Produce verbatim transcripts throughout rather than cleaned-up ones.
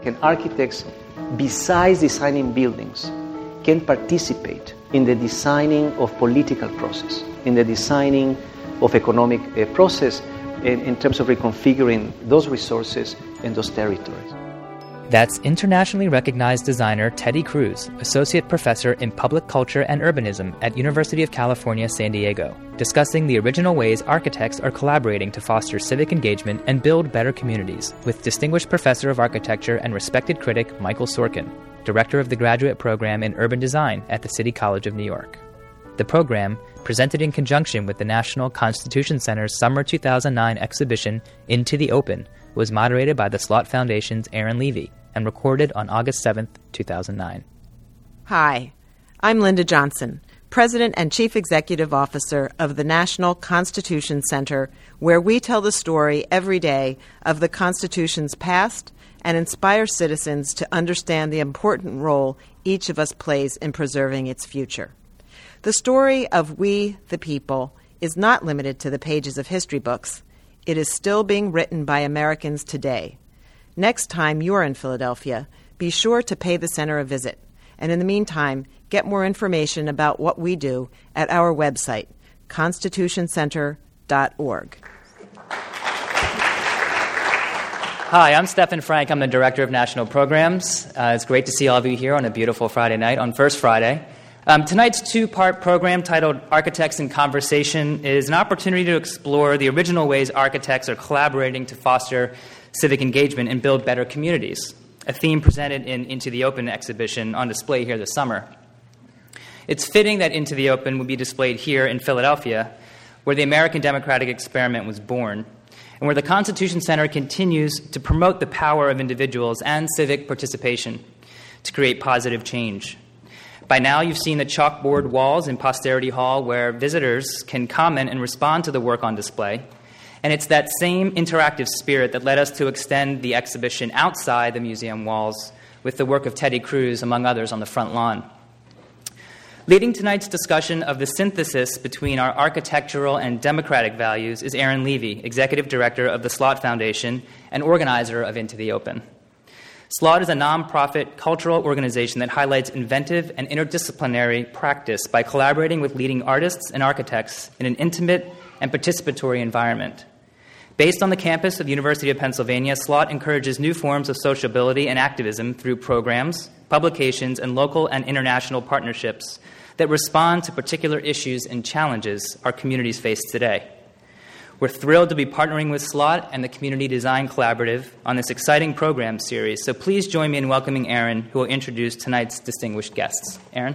Can architects, besides designing buildings, can participate in the designing of political process, in the designing of economic uh, process, in, in terms of reconfiguring those resources and those territories. That's internationally recognized designer Teddy Cruz, Associate Professor in Public Culture and Urbanism at University of California, San Diego, discussing the original ways architects are collaborating to foster civic engagement and build better communities, with Distinguished Professor of Architecture and respected critic Michael Sorkin, Director of the Graduate Program in Urban Design at the City College of New York. The program, presented in conjunction with the National Constitution Center's Summer two thousand nine exhibition Into the Open, was moderated by the Slot Foundation's Aaron Levy and recorded on August seventh, two thousand nine. Hi, I'm Linda Johnson, President and Chief Executive Officer of the National Constitution Center, where we tell the story every day of the Constitution's past and inspire citizens to understand the important role each of us plays in preserving its future. The story of we, the people, is not limited to the pages of history books. It is still being written by Americans today. Next time you're in Philadelphia, be sure to pay the center a visit. And in the meantime, get more information about what we do at our website, constitution center dot org. Hi, I'm Stephen Frank. I'm the Director of National Programs. Uh, it's great to see all of you here on a beautiful Friday night, on First Friday. Um, tonight's two-part program titled Architects in Conversation is an opportunity to explore the original ways architects are collaborating to foster civic engagement and build better communities, a theme presented in Into the Open exhibition on display here this summer. It's fitting that Into the Open would be displayed here in Philadelphia, where the American democratic experiment was born, and where the Constitution Center continues to promote the power of individuals and civic participation to create positive change. By now, you've seen the chalkboard walls in Posterity Hall where visitors can comment and respond to the work on display. And it's that same interactive spirit that led us to extend the exhibition outside the museum walls with the work of Teddy Cruz, among others, on the front lawn. Leading tonight's discussion of the synthesis between our architectural and democratic values is Aaron Levy, Executive Director of the Slot Foundation and organizer of Into the Open. Slot is a nonprofit cultural organization that highlights inventive and interdisciplinary practice by collaborating with leading artists and architects in an intimate and participatory environment. Based on the campus of the University of Pennsylvania, Slot encourages new forms of sociability and activism through programs, publications, and local and international partnerships that respond to particular issues and challenges our communities face today. We're thrilled to be partnering with Slot and the Community Design Collaborative on this exciting program series, so please join me in welcoming Aaron, who will introduce tonight's distinguished guests. Aaron?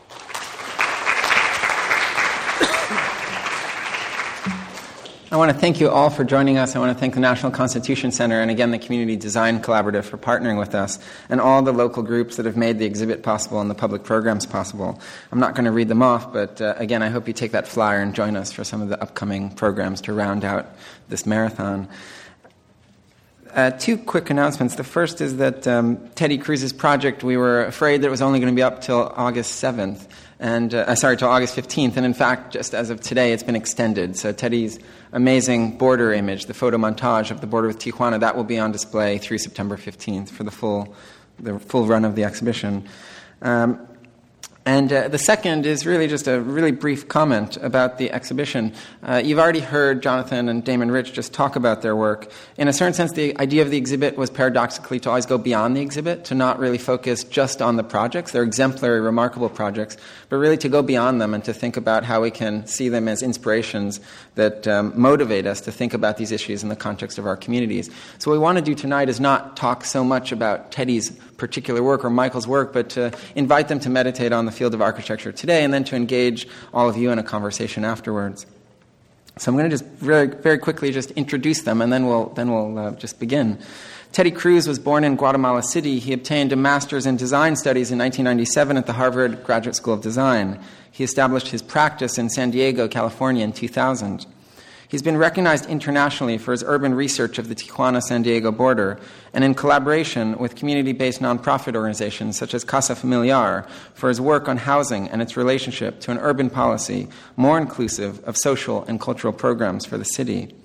I want to thank you all for joining us. I want to thank the National Constitution Center and, again, the Community Design Collaborative for partnering with us, and all the local groups that have made the exhibit possible and the public programs possible. I'm not going to read them off, but, uh, again, I hope you take that flyer and join us for some of the upcoming programs to round out this marathon. Uh, two quick announcements. The first is that um, Teddy Cruz's project, we were afraid that it was only going to be up till August seventh. And uh, sorry, till August fifteenth, and in fact, just as of today, it's been extended. So Teddy's amazing border image, the photo montage of the border with Tijuana, that will be on display through September fifteenth for the full, the full run of the exhibition. Um, And uh, the second is really just a really brief comment about the exhibition. Uh, you've already heard Jonathan and Damon Rich just talk about their work. In a certain sense, the idea of the exhibit was paradoxically to always go beyond the exhibit, to not really focus just on the projects. They're exemplary, remarkable projects, but really to go beyond them and to think about how we can see them as inspirations that um, motivate us to think about these issues in the context of our communities. So what we want to do tonight is not talk so much about Teddy's particular work or Michael's work, but to invite them to meditate on the field of architecture today and then to engage all of you in a conversation afterwards. So I'm going to just very, very quickly just introduce them, and then we'll then we'll uh, just begin. Teddy Cruz was born in Guatemala City. He obtained a master's in design studies in nineteen ninety-seven at the Harvard Graduate School of Design. He established his practice in San Diego, California in two thousand. He's been recognized internationally for his urban research of the Tijuana-San Diego border and in collaboration with community-based nonprofit organizations such as Casa Familiar for his work on housing and its relationship to an urban policy more inclusive of social and cultural programs for the city.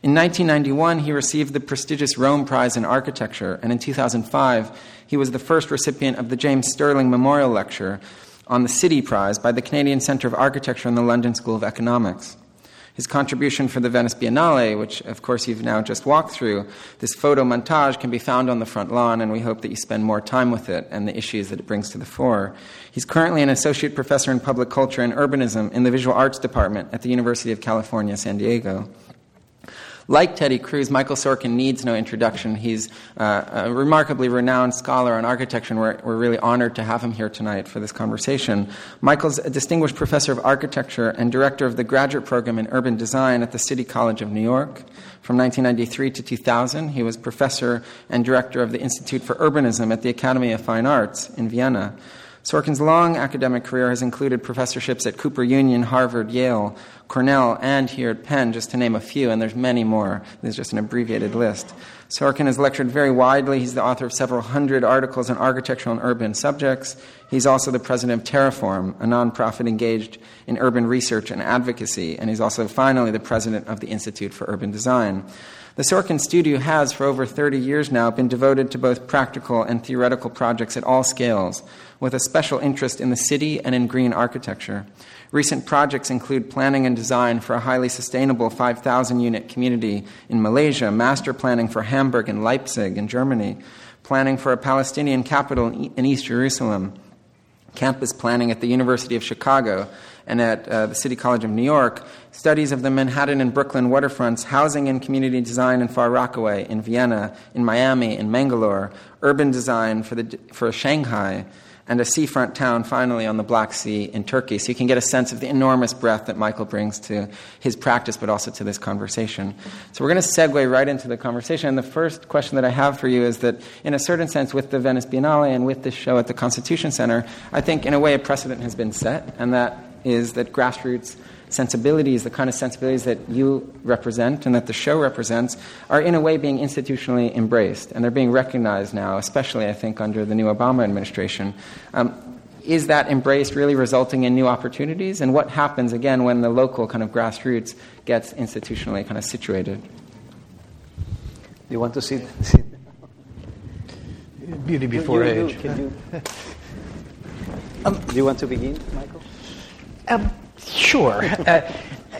In nineteen ninety-one, he received the prestigious Rome Prize in Architecture, and in two thousand five, he was the first recipient of the James Sterling Memorial Lecture on the City Prize by the Canadian Centre of Architecture and the London School of Economics. His contribution for the Venice Biennale, which of course you've now just walked through, this photo montage can be found on the front lawn, and we hope that you spend more time with it and the issues that it brings to the fore. He's currently an associate professor in public culture and urbanism in the visual arts department at the University of California, San Diego. Like Teddy Cruz, Michael Sorkin needs no introduction. He's uh, a remarkably renowned scholar on architecture, and we're, we're really honored to have him here tonight for this conversation. Michael's a distinguished professor of architecture and director of the graduate program in urban design at the City College of New York. From nineteen ninety-three to two thousand, he was professor and director of the Institute for Urbanism at the Academy of Fine Arts in Vienna. Sorkin's long academic career has included professorships at Cooper Union, Harvard, Yale, Cornell, and here at Penn, just to name a few, and there's many more. There's just an abbreviated list. Sorkin has lectured very widely. He's the author of several hundred articles on architectural and urban subjects. He's also the president of Terraform, a nonprofit engaged in urban research and advocacy, and he's also finally the president of the Institute for Urban Design. The Sorkin Studio has, for over thirty years now, been devoted to both practical and theoretical projects at all scales, with a special interest in the city and in green architecture. Recent projects include planning and design for a highly sustainable five thousand unit community in Malaysia, master planning for Hamburg and Leipzig in Germany, planning for a Palestinian capital in East Jerusalem, campus planning at the University of Chicago and at uh, the City College of New York, studies of the Manhattan and Brooklyn waterfronts, housing and community design in Far Rockaway, in Vienna, in Miami, in Mangalore, urban design for, the, for Shanghai, and a seafront town finally on the Black Sea in Turkey. So you can get a sense of the enormous breadth that Michael brings to his practice, but also to this conversation. So we're going to segue right into the conversation. And the first question that I have for you is that, in a certain sense, with the Venice Biennale and with this show at the Constitution Center, I think, in a way, a precedent has been set, and that is that grassroots sensibilities, the kind of sensibilities that you represent and that the show represents, are in a way being institutionally embraced, and they're being recognized now, especially, I think, under the new Obama administration. Um, is that embrace really resulting in new opportunities? And what happens, again, when the local kind of grassroots gets institutionally kind of situated? You want to sit? sit? Beauty before you, you, age. You, you, um, Do you want to begin, Michael? Um, sure. uh,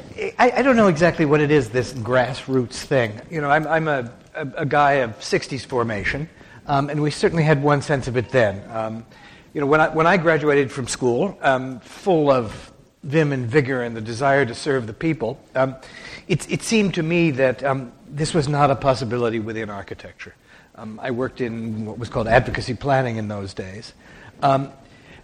I, I don't know exactly what it is, this grassroots thing. You know, I'm, I'm a, a, a guy of sixties formation, um, and we certainly had one sense of it then. Um, you know, when I, when I graduated from school, um, full of vim and vigor and the desire to serve the people, um, it, it seemed to me that um, this was not a possibility within architecture. Um, I worked in what was called advocacy planning in those days. Um,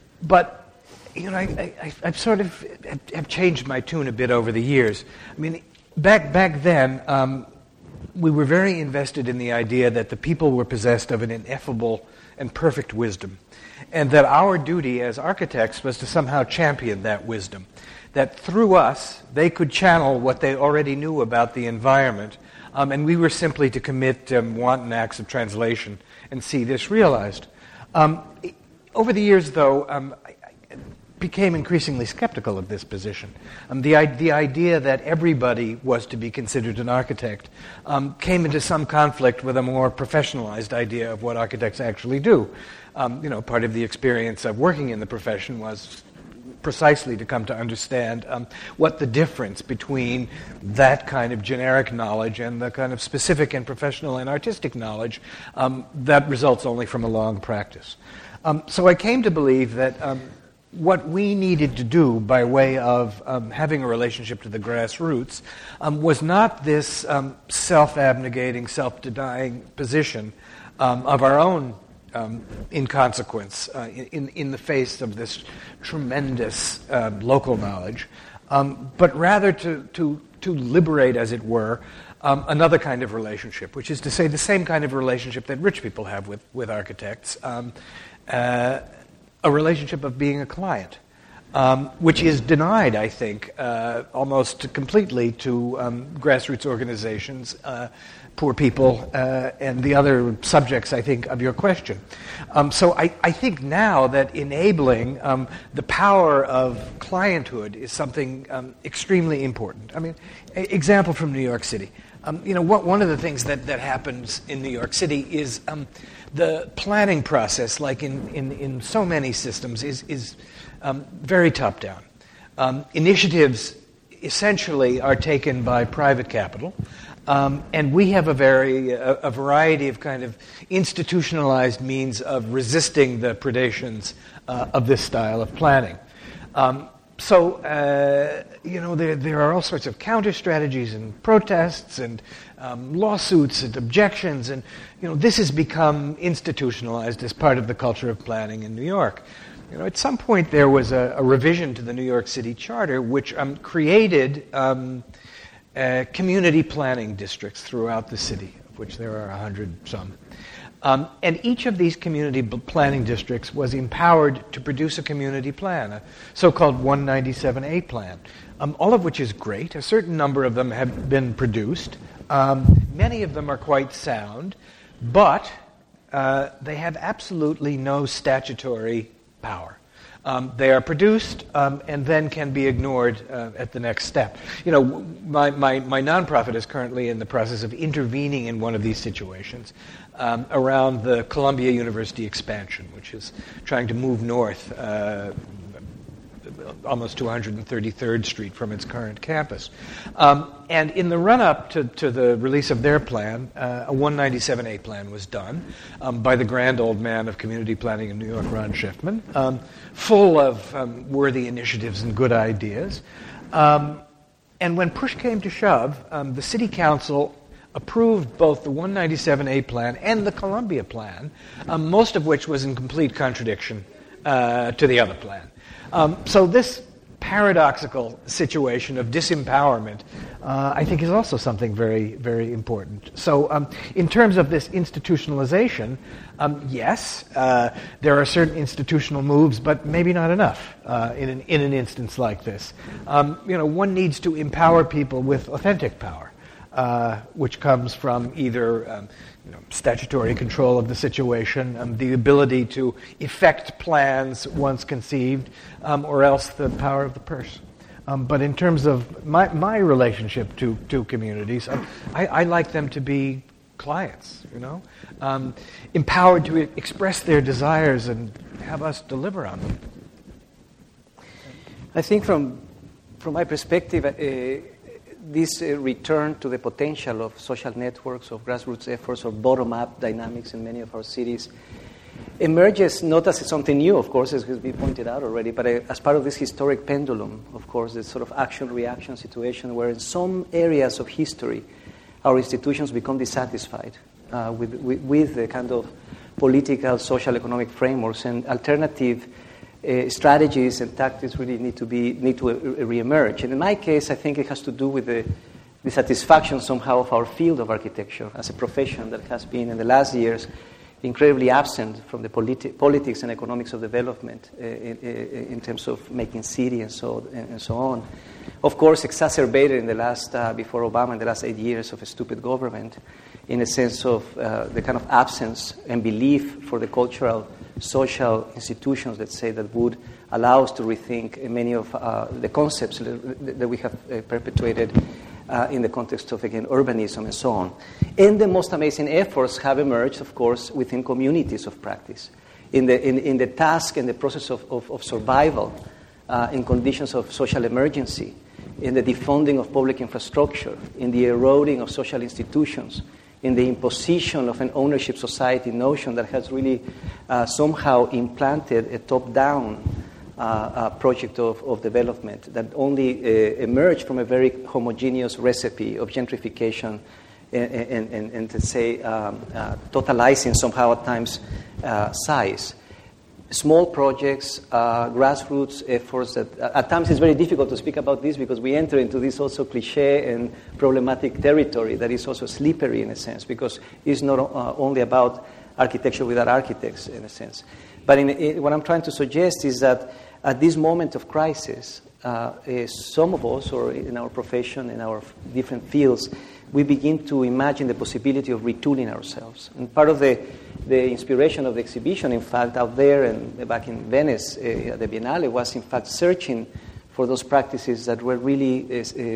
but You know, I, I, I've sort of have changed my tune a bit over the years. I mean, back back then, um, we were very invested in the idea that the people were possessed of an ineffable and perfect wisdom, and that our duty as architects was to somehow champion that wisdom, that through us, they could channel what they already knew about the environment, um, and we were simply to commit um, wanton acts of translation and see this realized. Um, over the years, though, um, became increasingly skeptical of this position. Um, the, the idea that everybody was to be considered an architect um, came into some conflict with a more professionalized idea of what architects actually do. Um, you know, part of the experience of working in the profession was precisely to come to understand um, what the difference between that kind of generic knowledge and the kind of specific and professional and artistic knowledge um, that results only from a long practice. Um, so I came to believe that um, what we needed to do by way of um, having a relationship to the grassroots um, was not this um, self-abnegating, self-denying position um, of our own um, inconsequence uh, in, in the face of this tremendous uh, local knowledge, um, but rather to, to, to liberate, as it were, um, another kind of relationship, which is to say the same kind of relationship that rich people have with, with architects, um, uh, a relationship of being a client, um, which is denied, I think, uh, almost completely to um, grassroots organizations, uh, poor people, uh, and the other subjects, I think, of your question. Um, so I, I think now that enabling um, the power of clienthood is something um, extremely important. I mean, a- example from New York City. Um, you know, what, one of the things that, that happens in New York City is um, the planning process, like in, in, in so many systems, is, is um, very top-down. Um, initiatives essentially are taken by private capital, um, and we have a very a, a variety of kind of institutionalized means of resisting the predations uh, of this style of planning. Um, so, uh, you know, there there are all sorts of counter strategies and protests and um, lawsuits and objections, and you know, this has become institutionalized as part of the culture of planning in New York. You know, at some point there was a, a revision to the New York City Charter which um, created um, uh, community planning districts throughout the city, of which there are a hundred some. Um, and each of these community b- planning districts was empowered to produce a community plan, a so-called one ninety-seven A plan, um, all of which is great. A certain number of them have been produced. Um, many of them are quite sound, but uh, they have absolutely no statutory power. Um, they are produced um, and then can be ignored uh, at the next step. You know, my, my, my nonprofit is currently in the process of intervening in one of these situations um, around the Columbia University expansion, which is trying to move north uh, almost to one hundred thirty-third Street from its current campus. Um, and in the run-up to, to the release of their plan, uh, a one ninety-seven A plan was done um, by the grand old man of community planning in New York, Ron Schiffman, um, full of um, worthy initiatives and good ideas. Um, and when push came to shove, um, the city council approved both the one ninety-seven A plan and the Columbia plan, um, most of which was in complete contradiction uh, to the other plan. Um, so this paradoxical situation of disempowerment, uh, I think, is also something very, very important. So um, in terms of this institutionalization, um, yes, uh, there are certain institutional moves, but maybe not enough uh, in, an, in an instance like this. Um, you know, one needs to empower people with authentic power, uh, which comes from either um, you know, statutory control of the situation, um, the ability to effect plans once conceived, um, or else the power of the purse. Um, but in terms of my, my relationship to, to communities, um, I, I like them to be clients, you know, um, empowered to e- express their desires and have us deliver on them. I think from from my perspective, uh, this uh, return to the potential of social networks, of grassroots efforts, or bottom-up dynamics in many of our cities emerges not as something new, of course, as has been pointed out already, but uh, as part of this historic pendulum, of course, this sort of action-reaction situation where in some areas of history our institutions become dissatisfied uh, with, with, with the kind of political, social, economic frameworks, and alternative Uh, strategies and tactics really need to be need to uh, reemerge. And in my case, I think it has to do with the, the satisfaction somehow of our field of architecture as a profession that has been in the last years incredibly absent from the politi- politics and economics of development uh, in, in terms of making city and so and, and so on. Of course, exacerbated in the last uh, before Obama in the last eight years of a stupid government, in a sense of uh, the kind of absence and belief for the cultural, social institutions, let's say, that would allow us to rethink many of uh, the concepts that we have uh, perpetuated uh, in the context of, again, urbanism and so on. And the most amazing efforts have emerged, of course, within communities of practice, in the in, in the task and the process of, of, of survival uh, in conditions of social emergency, in the defunding of public infrastructure, in the eroding of social institutions, in the imposition of an ownership society notion that has really uh, somehow implanted a top-down uh, uh, project of, of development that only uh, emerged from a very homogeneous recipe of gentrification and, and, and, and to say, um, uh, totalizing somehow at times uh, size. Small projects, uh, grassroots efforts that uh, at times it's very difficult to speak about this because we enter into this also cliche and problematic territory that is also slippery in a sense because it's not uh, only about architecture without architects in a sense. But in, in, what I'm trying to suggest is that at this moment of crisis, uh, some of us, or in our profession, in our different fields, we begin to imagine the possibility of retooling ourselves. And part of the, the inspiration of the exhibition, in fact, out there and back in Venice uh, at the Biennale was, in fact, searching for those practices that were really uh,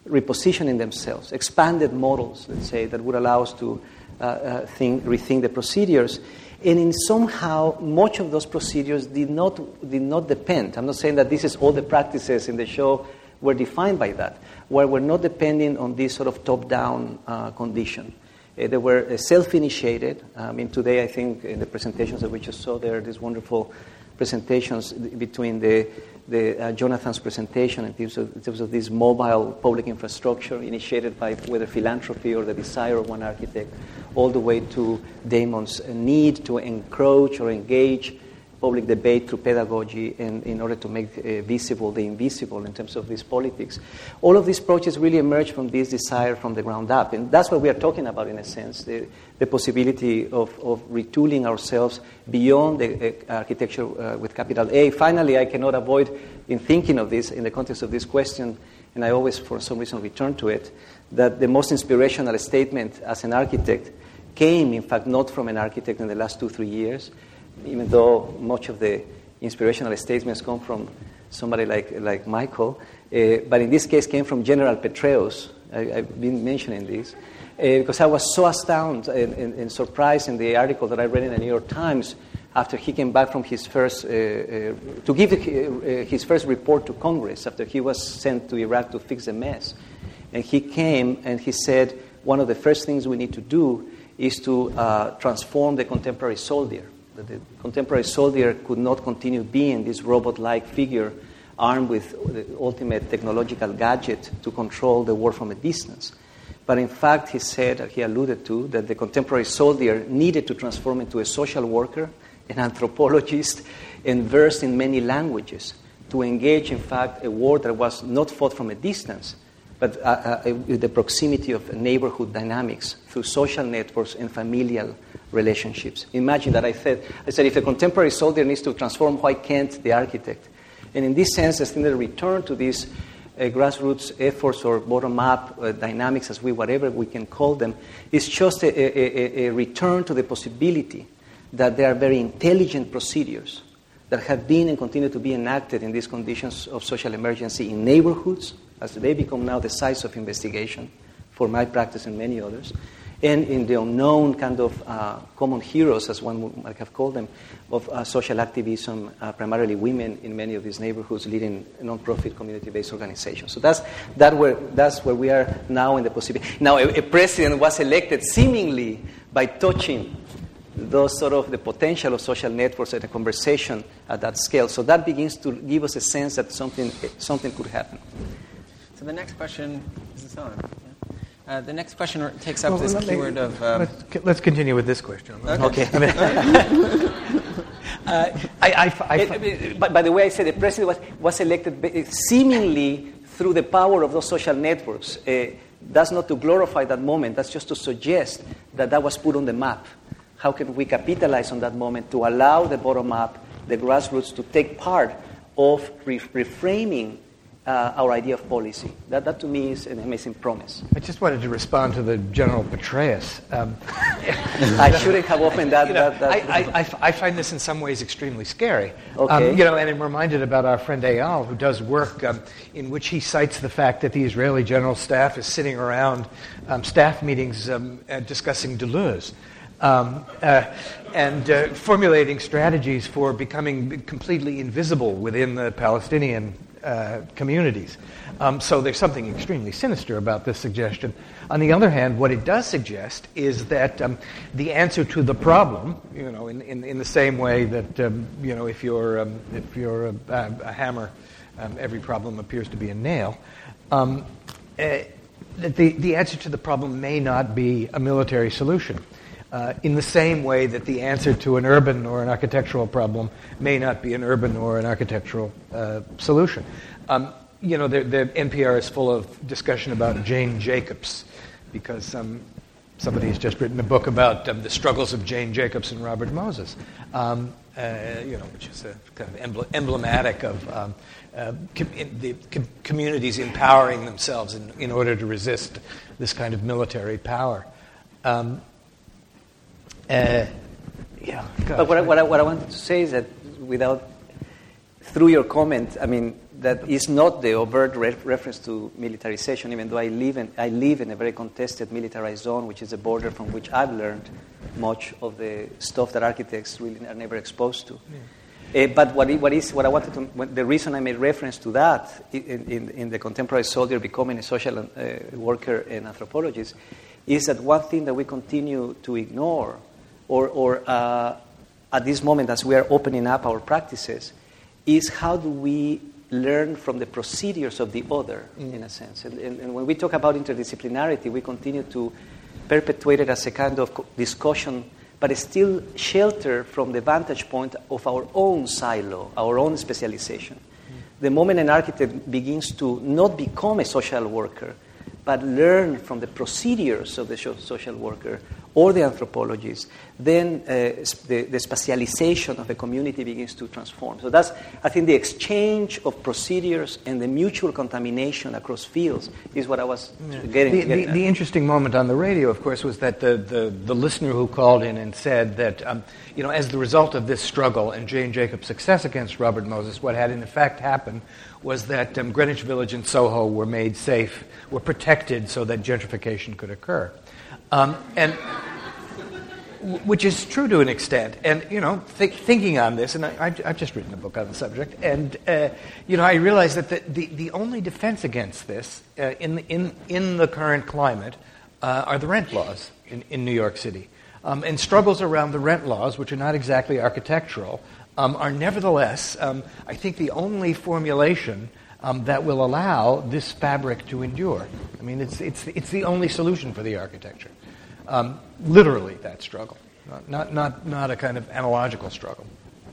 repositioning themselves, expanded models, let's say, that would allow us to uh, uh, think, rethink the procedures. And in somehow, much of those procedures did not, did not depend. I'm not saying that this is all the practices in the show were defined by that, where we're not depending on this sort of top-down uh, condition. Uh, they were uh, self-initiated. I mean, today I think in the presentations that we just saw there, these wonderful presentations between the, the uh, Jonathan's presentation in terms, of, in terms of this mobile public infrastructure initiated by whether philanthropy or the desire of one architect, all the way to Damon's need to encroach or engage public debate through pedagogy and in order to make uh, visible the invisible in terms of these politics. All of these projects really emerge from this desire from the ground up. And that's what we are talking about in a sense, the, the possibility of, of retooling ourselves beyond the uh, architecture uh, with capital A. Finally, I cannot avoid in thinking of this in the context of this question, and I always for some reason return to it, that the most inspirational statement as an architect came, in fact, not from an architect in the last two, three years, even though much of the inspirational statements come from somebody like, like Michael, uh, but in this case came from General Petraeus. I, I've been mentioning this, uh, because I was so astounded and, and, and surprised in the article that I read in the New York Times after he came back from his first, uh, uh, to give his first report to Congress after he was sent to Iraq to fix the mess. And he came and he said, one of the first things we need to do is to uh, transform the contemporary soldier. That the contemporary soldier could not continue being this robot-like figure armed with the ultimate technological gadget to control the war from a distance. But in fact, he said, he alluded to, that the contemporary soldier needed to transform into a social worker, an anthropologist, and versed in many languages to engage, in fact, a war that was not fought from a distance, but uh, uh, with the proximity of neighborhood dynamics through social networks and familial relationships. Imagine that I said, I said, if a contemporary soldier needs to transform, why can't the architect? And in this sense, I think the return to these uh, grassroots efforts or bottom-up uh, dynamics, as we, whatever we can call them, is just a, a, a, a return to the possibility that there are very intelligent procedures that have been and continue to be enacted in these conditions of social emergency in neighborhoods, as they become now the size of investigation for my practice and many others, and in the unknown kind of uh, common heroes, as one might have called them, of uh, social activism, uh, primarily women in many of these neighborhoods leading non-profit community-based organizations. So that's, that where, that's where we are now in the possibility. Now, a, a president was elected seemingly by touching those sort of the potential of social networks and a conversation at that scale. So that begins to give us a sense that something, something could happen. So the next question, is this on? Uh, the next question takes up well, this me, keyword of... Um, let's, let's continue with this question. Okay. okay. uh, I, I, I, it, it, but by the way, I said the president was, was elected seemingly through the power of those social networks. Uh, that's not to glorify that moment. That's just to suggest that that was put on the map. How can we capitalize on that moment to allow the bottom-up, the grassroots, to take part of re- reframing Uh, our idea of policy. That, that to me is an amazing promise. I just wanted to respond to the General Petraeus. Um, I shouldn't have opened that. You know, that, that I, I, I, I find this in some ways extremely scary. Okay. Um, you know, and I'm reminded about our friend Eyal, who does work um, in which he cites the fact that the Israeli General Staff is sitting around um, staff meetings um, uh, discussing Deleuze. Um, uh, and uh, formulating strategies for becoming completely invisible within the Palestinian uh, communities. Um, so there's something extremely sinister about this suggestion. On the other hand, what it does suggest is that um, the answer to the problem, you know, in, in, in the same way that, um, you know, if you're, um, if you're a, a hammer, um, every problem appears to be a nail, um, uh, the, the answer to the problem may not be a military solution. Uh, in the same way that the answer to an urban or an architectural problem may not be an urban or an architectural uh, solution. Um, you know, the, the N P R is full of discussion about Jane Jacobs, because um, somebody has just written a book about um, the struggles of Jane Jacobs and Robert Moses, um, uh, you know, which is a kind of emble- emblematic of um, uh, com- the com- communities empowering themselves in, in order to resist this kind of military power. Um, Uh, yeah. But what I, what, I, what I wanted to say is that without through your comment, I mean, that is not the overt re- reference to militarization, even though I live, in, I live in a very contested militarized zone, which is a border from which I've learned much of the stuff that architects really are never exposed to. Yeah. Uh, but what, it, what is what I wanted to, the reason I made reference to that in, in, in the contemporary soldier becoming a social uh, worker and anthropologist is that one thing that we continue to ignore, or, or uh, at this moment as we are opening up our practices, is how do we learn from the procedures of the other, mm. in a sense. And, and, and when we talk about interdisciplinarity, we continue to perpetuate it as a kind of discussion, but still shelter from the vantage point of our own silo, our own specialization. Mm. The moment an architect begins to not become a social worker, but learn from the procedures of the social worker or the anthropologist, then uh, the, the specialization of a community begins to transform. So that's, I think, the exchange of procedures and the mutual contamination across fields is what I was yeah. getting, the, getting the, the interesting moment on the radio, of course, was that the, the, the listener who called in and said that, um, you know, as the result of this struggle and Jane Jacobs' success against Robert Moses, what had in effect happened was that um, Greenwich Village and Soho were made safe, were protected so that gentrification could occur. Um, and which is true to an extent. And, you know, th- thinking on this, and I, I've, I've just written a book on the subject, and, uh, you know, I realized that the, the, the only defense against this uh, in, the, in, in the current climate uh, are the rent laws in, in New York City. Um, and struggles around the rent laws, which are not exactly architectural, um, are nevertheless, um, I think, the only formulation um, that will allow this fabric to endure. I mean, it's, it's, it's the only solution for the architecture. Um, literally, that struggle, not, not not not a kind of analogical struggle.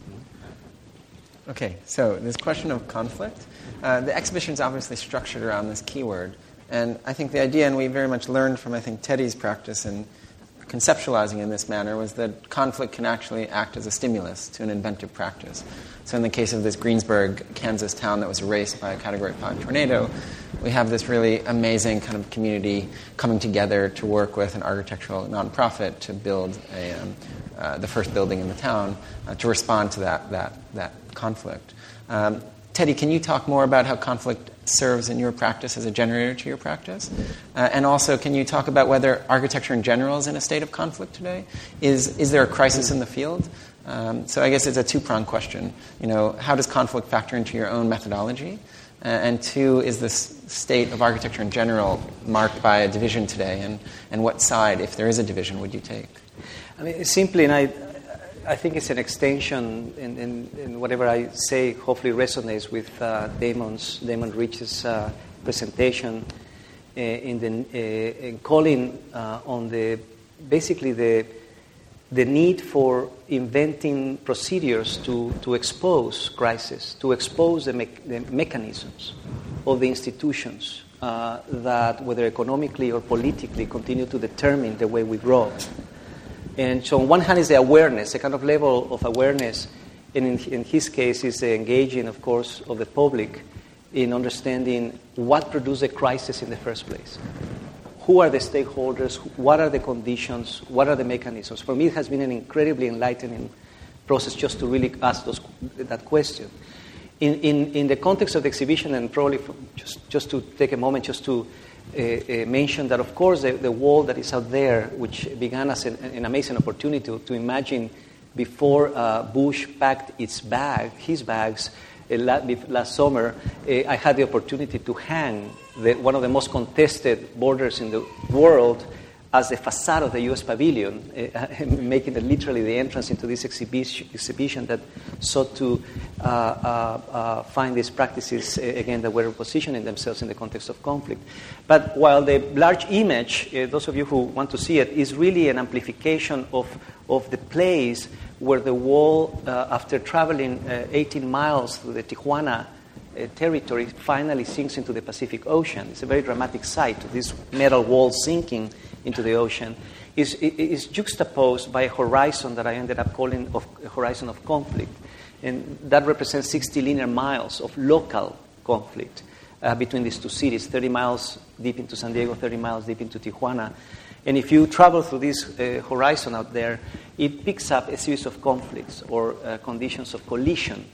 Okay, so this question of conflict, uh, the exhibition is obviously structured around this keyword, and I think the idea, and we very much learned from I think Teddy's practice in conceptualizing in this manner, was that conflict can actually act as a stimulus to an inventive practice. So in the case of this Greensburg, Kansas town that was erased by a Category five tornado, we have this really amazing kind of community coming together to work with an architectural nonprofit to build a, um, uh, the first building in the town uh, to respond to that that, that conflict. Um, Teddy, can you talk more about how conflict serves in your practice as a generator to your practice? Uh, and also, can you talk about whether architecture in general is in a state of conflict today? Is is there a crisis in the field? Um, so I guess it's a two-pronged question. You know, how does conflict factor into your own methodology? Uh, and two, is this state of architecture in general marked by a division today? And, and what side, if there is a division, would you take? I mean, simply, and I, I think it's an extension, and, and, and whatever I say hopefully resonates with uh, Damon's, Damon Rich's uh, presentation uh, in, the, uh, in calling uh, on the, basically the, the need for inventing procedures to, to expose crisis, to expose the, me- the mechanisms of the institutions uh, that, whether economically or politically, continue to determine the way we grow. And so on one hand is the awareness, a kind of level of awareness, and in, in his case is the engaging, of course, of the public in understanding what produced the crisis in the first place. Who are the stakeholders? What are the conditions? What are the mechanisms? For me, it has been an incredibly enlightening process just to really ask those, that question. In, in, in the context of the exhibition, and probably for, just, just to take a moment just to uh, uh, mention that, of course, the, the wall that is out there, which began as an, an amazing opportunity to, to imagine before uh, Bush packed its bag, his bags, uh, last summer, uh, I had the opportunity to hang the, one of the most contested borders in the world as the facade of the U S pavilion, uh, making it literally the entrance into this exhibition, exhibition that sought to uh, uh, uh, find these practices, uh, again, that were positioning themselves in the context of conflict. But while the large image, uh, those of you who want to see it, is really an amplification of, of the place where the wall, uh, after traveling uh, eighteen miles through the Tijuana uh, territory, finally sinks into the Pacific Ocean. It's a very dramatic sight, this metal wall sinking into the ocean, is, is juxtaposed by a horizon that I ended up calling of, a horizon of conflict. And that represents sixty linear miles of local conflict uh, between these two cities, thirty miles deep into San Diego, thirty miles deep into Tijuana. And if you travel through this uh, horizon out there, it picks up a series of conflicts or uh, conditions of collision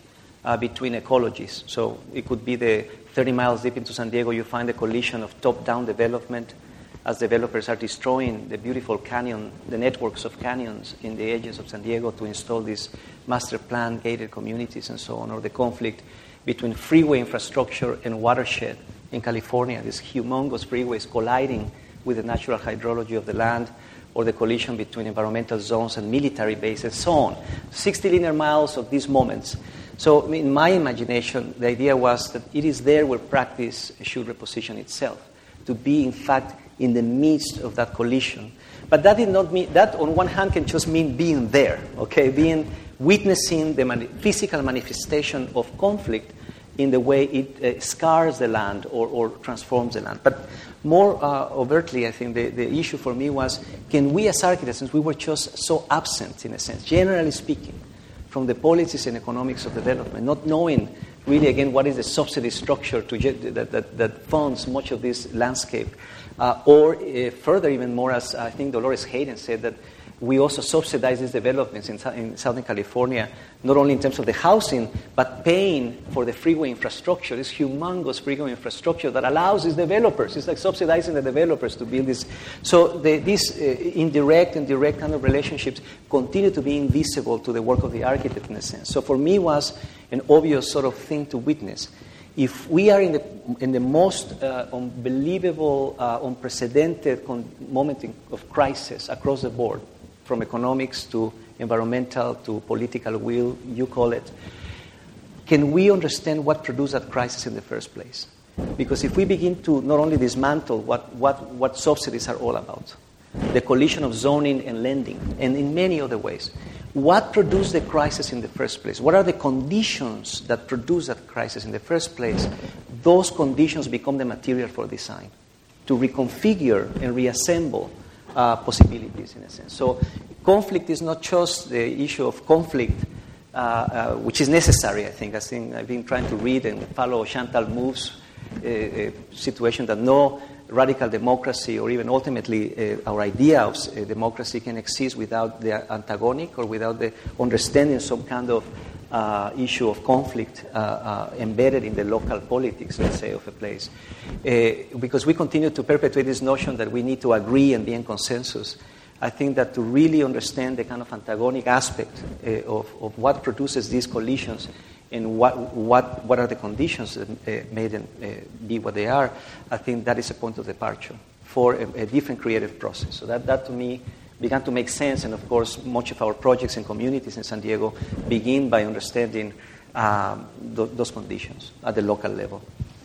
uh, between ecologies. So it could be the thirty miles deep into San Diego, you find the collision of top-down development as developers are destroying the beautiful canyon, the networks of canyons in the edges of San Diego to install these master plan gated communities and so on, or the conflict between freeway infrastructure and watershed in California, these humongous freeways colliding with the natural hydrology of the land, or the collision between environmental zones and military bases, and so on. sixty linear miles of these moments. So in my imagination, the idea was that it is there where practice should reposition itself, to be, in fact, in the midst of that collision. But that did not mean, that on one hand can just mean being there, okay, being, witnessing the mani- physical manifestation of conflict in the way it uh, scars the land or, or transforms the land. But more uh, overtly, I think the, the issue for me was, can we as architects, since we were just so absent in a sense, generally speaking, from the policies and economics of development, not knowing really, again, what is the subsidy structure to get, that, that, that funds much of this landscape, uh, or uh, further even more, as I think Dolores Hayden said, that we also subsidize these developments in, in Southern California, not only in terms of the housing, but paying for the freeway infrastructure, this humongous freeway infrastructure that allows these developers. It's like subsidizing the developers to build this. So the, these uh, indirect and direct kind of relationships continue to be invisible to the work of the architect in a sense. So for me, it was an obvious sort of thing to witness. If we are in the, in the most uh, unbelievable, uh, unprecedented con- moment in, of crisis across the board, from economics to environmental to political will, you call it, can we understand what produced that crisis in the first place? Because if we begin to not only dismantle what, what, what subsidies are all about, the collision of zoning and lending, and in many other ways, what produced the crisis in the first place? What are the conditions that produce that crisis in the first place? Those conditions become the material for design, to reconfigure and reassemble Uh, possibilities, in a sense. So conflict is not just the issue of conflict, uh, uh, which is necessary, I think. I think I've been trying to read and follow Chantal Mouffe's uh, uh, situation that no radical democracy or even ultimately uh, our idea of uh, democracy can exist without the antagonic or without the understanding some kind of uh, issue of conflict uh, uh, embedded in the local politics, let's say, of a place. Uh, because we continue to perpetuate this notion that we need to agree and be in consensus. I think that to really understand the kind of antagonic aspect uh, of, of what produces these collisions and what what what are the conditions that uh, made them uh, be what they are, I think that is a point of departure for a, a different creative process. So that, that to me began to make sense, and of course much of our projects and communities in San Diego begin by understanding um, th- those conditions at the local level.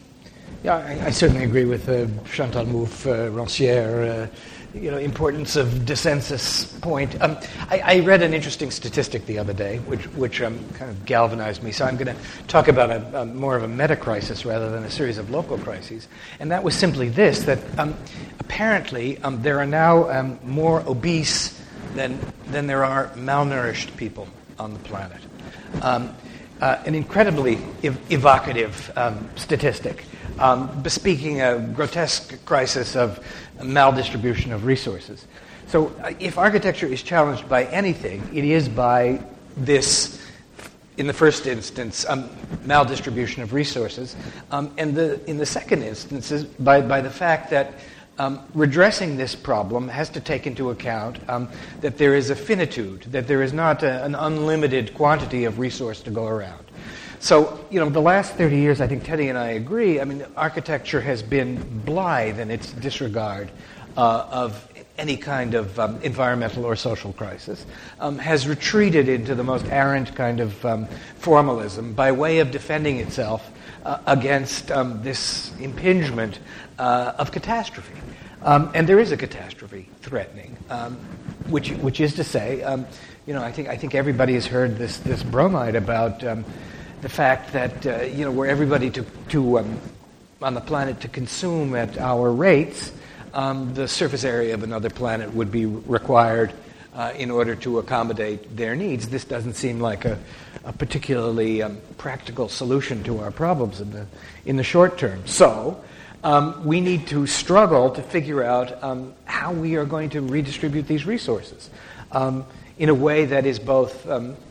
Yeah, I, I certainly agree with uh, Chantal Mouffe, uh, Rancière, uh, you know, importance of dissensus point. Um, I, I read an interesting statistic the other day, which which um, kind of galvanized me. So I'm going to talk about a, a more of a meta crisis rather than a series of local crises. And that was simply this: that um, apparently um, there are now um, more obese than than there are malnourished people on the planet. Um, uh, an incredibly ev- evocative um, statistic. Um, bespeaking a grotesque crisis of maldistribution of resources. So uh, if architecture is challenged by anything, it is by this, in the first instance, um, maldistribution of resources, um, and the, in the second instance, is by, by the fact that um, redressing this problem has to take into account um, that there is a finitude, that there is not a, an unlimited quantity of resource to go around. So, you know, the last thirty years, I think Teddy and I agree, I mean, architecture has been blithe in its disregard uh, of any kind of um, environmental or social crisis, um, has retreated into the most arrant kind of um, formalism by way of defending itself uh, against um, this impingement uh, of catastrophe. Um, and there is a catastrophe threatening, um, which which is to say, um, you know, I think I think everybody has heard this this bromide about Um, the fact that, uh, you know, were everybody to, to um, on the planet to consume at our rates, um, the surface area of another planet would be required uh, in order to accommodate their needs. This doesn't seem like a, a particularly um, practical solution to our problems in the in the short term. So um, we need to struggle to figure out um, how we are going to redistribute these resources um, in a way that is both um,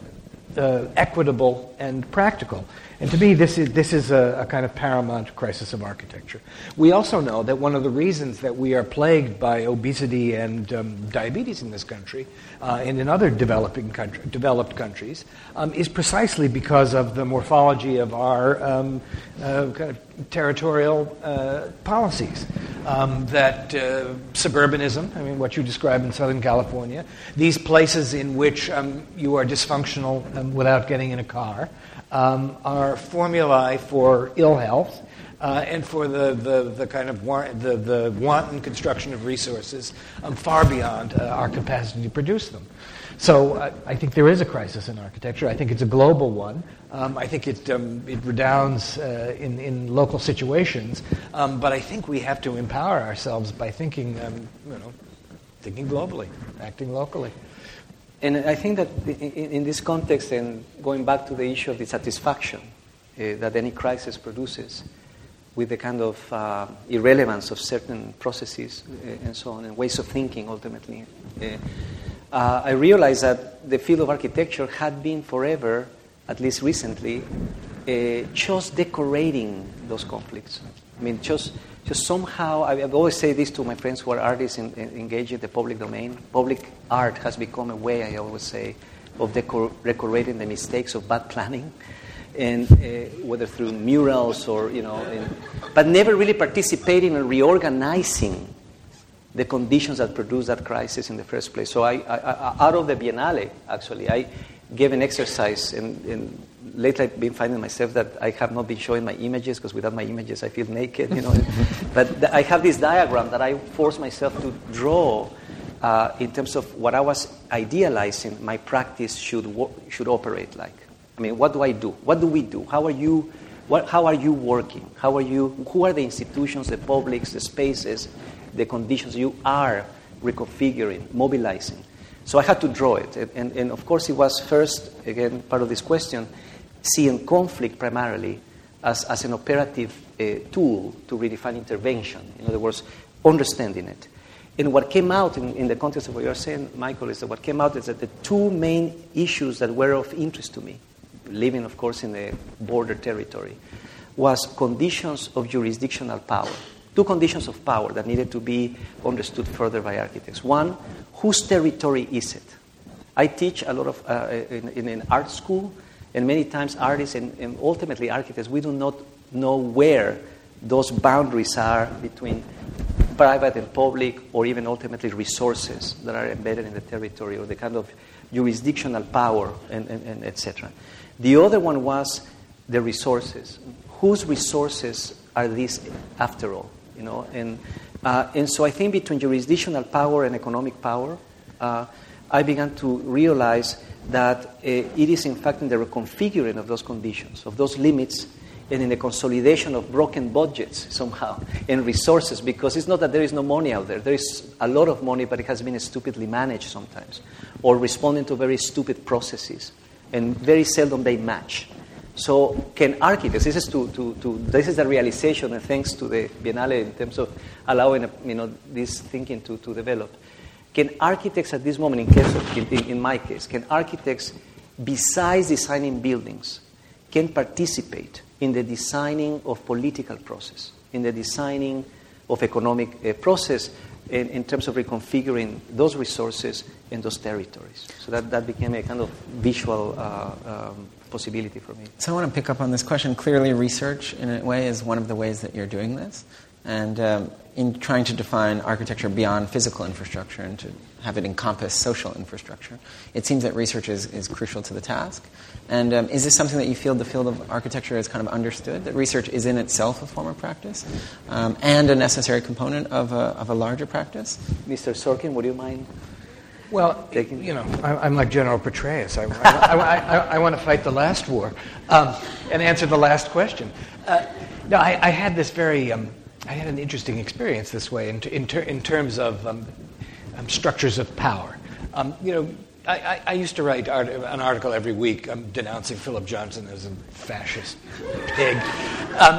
uh, equitable, and practical. And to me, this is, this is a, a kind of paramount crisis of architecture. We also know that one of the reasons that we are plagued by obesity and um, diabetes in this country uh, and in other developing country, developed countries um, is precisely because of the morphology of our um, uh, kind of territorial uh, policies. Um, that uh, suburbanism, I mean, what you describe in Southern California, these places in which um, you are dysfunctional um, without getting in a car, Um, are formulae for ill health uh, and for the, the, the kind of war- the, the wanton construction of resources um, far beyond uh, our capacity to produce them. So uh, I think there is a crisis in architecture. I think it's a global one. Um, I think it, um, it redounds uh, in, in local situations. Um, but I think we have to empower ourselves by thinking, um, you know, thinking globally, acting locally. And I think that in, in this context, and going back to the issue of dissatisfaction uh, that any crisis produces with the kind of uh, irrelevance of certain processes uh, and so on, and ways of thinking ultimately, uh, uh, I realized that the field of architecture had been forever, at least recently, uh, just decorating those conflicts. I mean, just just somehow, I, I've always say this to my friends who are artists in, in, engaged in the public domain. Public art has become a way, I always say, of decor- decorating the mistakes of bad planning, and uh, whether through murals or, you know, and, but never really participating in reorganizing the conditions that produced that crisis in the first place. So I, I, I, out of the Biennale, actually, I gave an exercise, and, and lately I've been finding myself that I have not been showing my images, because without my images I feel naked, you know. But th- I have this diagram that I forced myself to draw uh, in terms of what I was idealizing my practice should wo- should operate like. I mean, what do I do? What do we do? How are you? What, how are you working? How are you? Who are the institutions, the publics, the spaces, the conditions you are reconfiguring, mobilizing? So I had to draw it, and, and, and of course it was first, again, part of this question, seeing conflict primarily as, as an operative uh, tool to redefine intervention. In other words, understanding it. And what came out in, in the context of what you're saying, Michael, is that what came out is that the two main issues that were of interest to me, living, of course, in the border territory, was conditions of jurisdictional power. Two conditions of power that needed to be understood further by architects. One, whose territory is it? I teach a lot of uh, in, in an art school, and many times artists and, and ultimately architects, we do not know where those boundaries are between private and public, or even ultimately resources that are embedded in the territory, or the kind of jurisdictional power, and, and, and et cetera. The other one was the resources. Whose resources are these after all? You know, and uh, and so I think between jurisdictional power and economic power, uh, I began to realize that uh, it is in fact in the reconfiguring of those conditions, of those limits, and in the consolidation of broken budgets somehow, and resources, because it's not that there is no money out there. There is a lot of money, but it has been stupidly managed sometimes, or responding to very stupid processes, and very seldom they match. So can architects, this is to, to, to this is the realization, and thanks to the Biennale in terms of allowing, you know, this thinking to, to develop. Can architects at this moment, in case of, in, in my case, can architects, besides designing buildings, can participate in the designing of political process, in the designing of economic uh, process, in, in terms of reconfiguring those resources and those territories. So that, that became a kind of visual uh, um, possibility for me. So I want to pick up on this question. Clearly, research, in a way, is one of the ways that you're doing this. And um, in trying to define architecture beyond physical infrastructure and to have it encompass social infrastructure, it seems that research is, is crucial to the task. And um, is this something that you feel the field of architecture has kind of understood, that research is in itself a form of practice um, and a necessary component of a, of a larger practice? Mister Sorkin, would you mind? Well, taking... you know, I'm like General Petraeus. I, I, I, I, I want to fight the last war um, and answer the last question. Uh, no, I, I had this very... Um, I had an interesting experience this way in, in, ter- in terms of um, um, structures of power. Um, you know, I, I, I used to write art- an article every week um, denouncing Philip Johnson as a fascist pig. Um,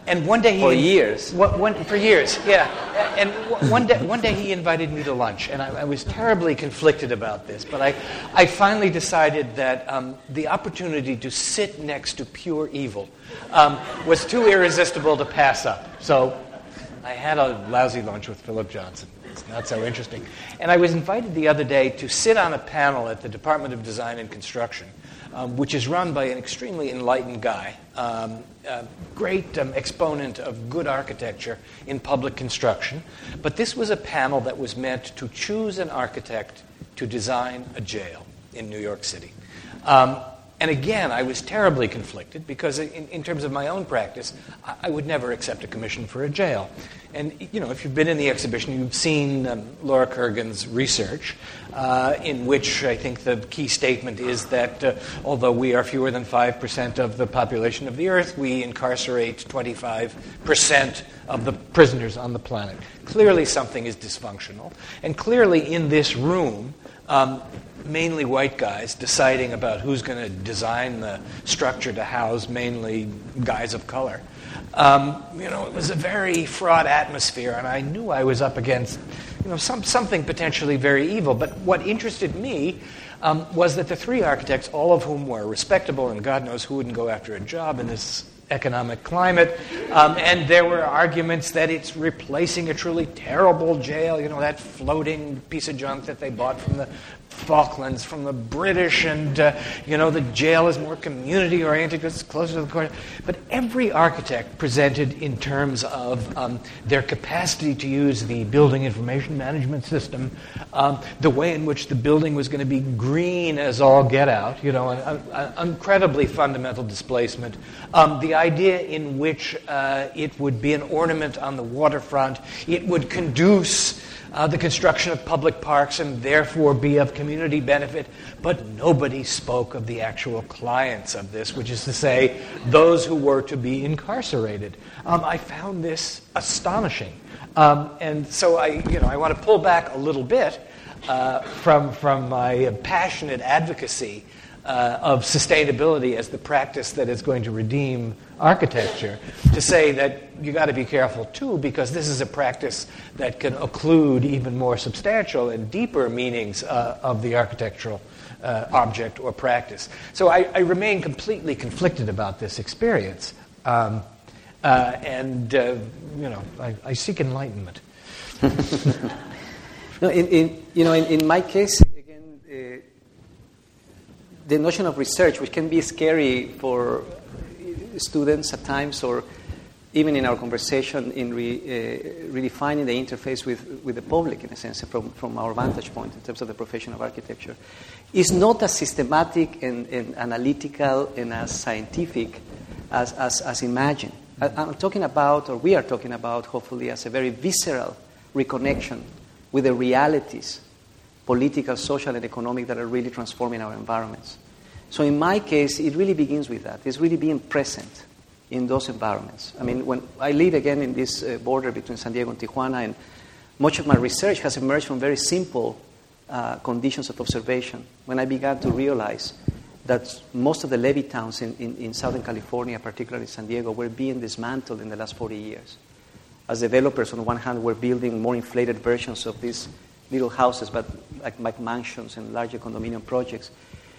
and one day he for years. One, one, for years, yeah. And one day, one day he invited me to lunch, and I, I was terribly conflicted about this. But I, I finally decided that um, the opportunity to sit next to pure evil um, was too irresistible to pass up. So I had a lousy lunch with Philip Johnson. It's not so interesting. And I was invited the other day to sit on a panel at the Department of Design and Construction, um, which is run by an extremely enlightened guy, um, a great um, exponent of good architecture in public construction. But this was a panel that was meant to choose an architect to design a jail in New York City. Um, And again, I was terribly conflicted because in, in terms of my own practice, I, I would never accept a commission for a jail. And, you know, if you've been in the exhibition, you've seen um, Laura Kurgan's research, uh, in which I think the key statement is that uh, although we are fewer than five percent of the population of the Earth, we incarcerate twenty-five percent of the prisoners on the planet. Clearly something is dysfunctional. And clearly in this room, um, mainly white guys deciding about who's going to design the structure to house mainly guys of color. Um, you know, it was a very fraught atmosphere, and I knew I was up against, you know, some, something potentially very evil. But what interested me um, was that the three architects, all of whom were respectable, and God knows who wouldn't go after a job in this economic climate, um, and there were arguments that it's replacing a truly terrible jail, you know, that floating piece of junk that they bought from the Falklands, from the British, and, uh, you know, the jail is more community-oriented because it's closer to the court. But every architect presented in terms of um, their capacity to use the building information management system, um, the way in which the building was going to be green as all get out, you know, an, an incredibly fundamental displacement. Um, the idea in which uh, it would be an ornament on the waterfront, it would conduce Uh, the construction of public parks and therefore be of community benefit, but nobody spoke of the actual clients of this, which is to say, those who were to be incarcerated. Um, I found this astonishing, um, and so I, you know, I want to pull back a little bit uh, from from my passionate advocacy uh, of sustainability as the practice that is going to redeem architecture, to say that you got to be careful too, because this is a practice that can occlude even more substantial and deeper meanings uh, of the architectural uh, object or practice. So I, I remain completely conflicted about this experience, um, uh, and uh, you know, I, I seek enlightenment. no, in, in you know, in, in my case, again, uh, the notion of research, which can be scary for students at times, or even in our conversation in re, uh, redefining the interface with, with the public, in a sense, from, from our vantage point in terms of the profession of architecture, is not as systematic and, and analytical and as scientific as, as, as imagined. I, I'm talking about, or we are talking about, hopefully, as a very visceral reconnection with the realities, political, social, and economic, that are really transforming our environments. So in my case, it really begins with that. It's really being present in those environments. I mean, when I live again in this uh, border between San Diego and Tijuana, and much of my research has emerged from very simple uh, conditions of observation. When I began to realize that most of the levee towns in, in, in Southern California, particularly San Diego, were being dismantled in the last forty years. As developers, on the one hand, were building more inflated versions of these little houses, but like, like mansions and larger condominium projects.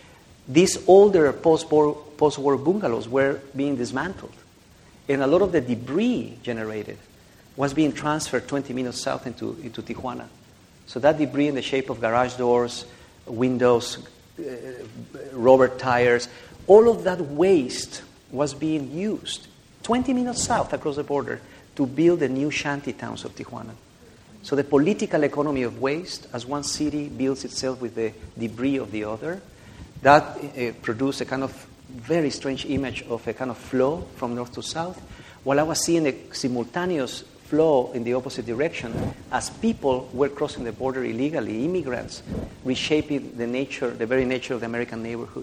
These older post-war, post-war bungalows were being dismantled. And a lot of the debris generated was being transferred twenty minutes south into, into Tijuana. So that debris in the shape of garage doors, windows, uh, rubber tires, all of that waste was being used twenty minutes south across the border to build the new shanty towns of Tijuana. So the political economy of waste, as one city builds itself with the debris of the other, that uh, produced a kind of very strange image of a kind of flow from north to south, while I was seeing a simultaneous flow in the opposite direction as people were crossing the border illegally, immigrants reshaping the nature, the very nature of the American neighborhood.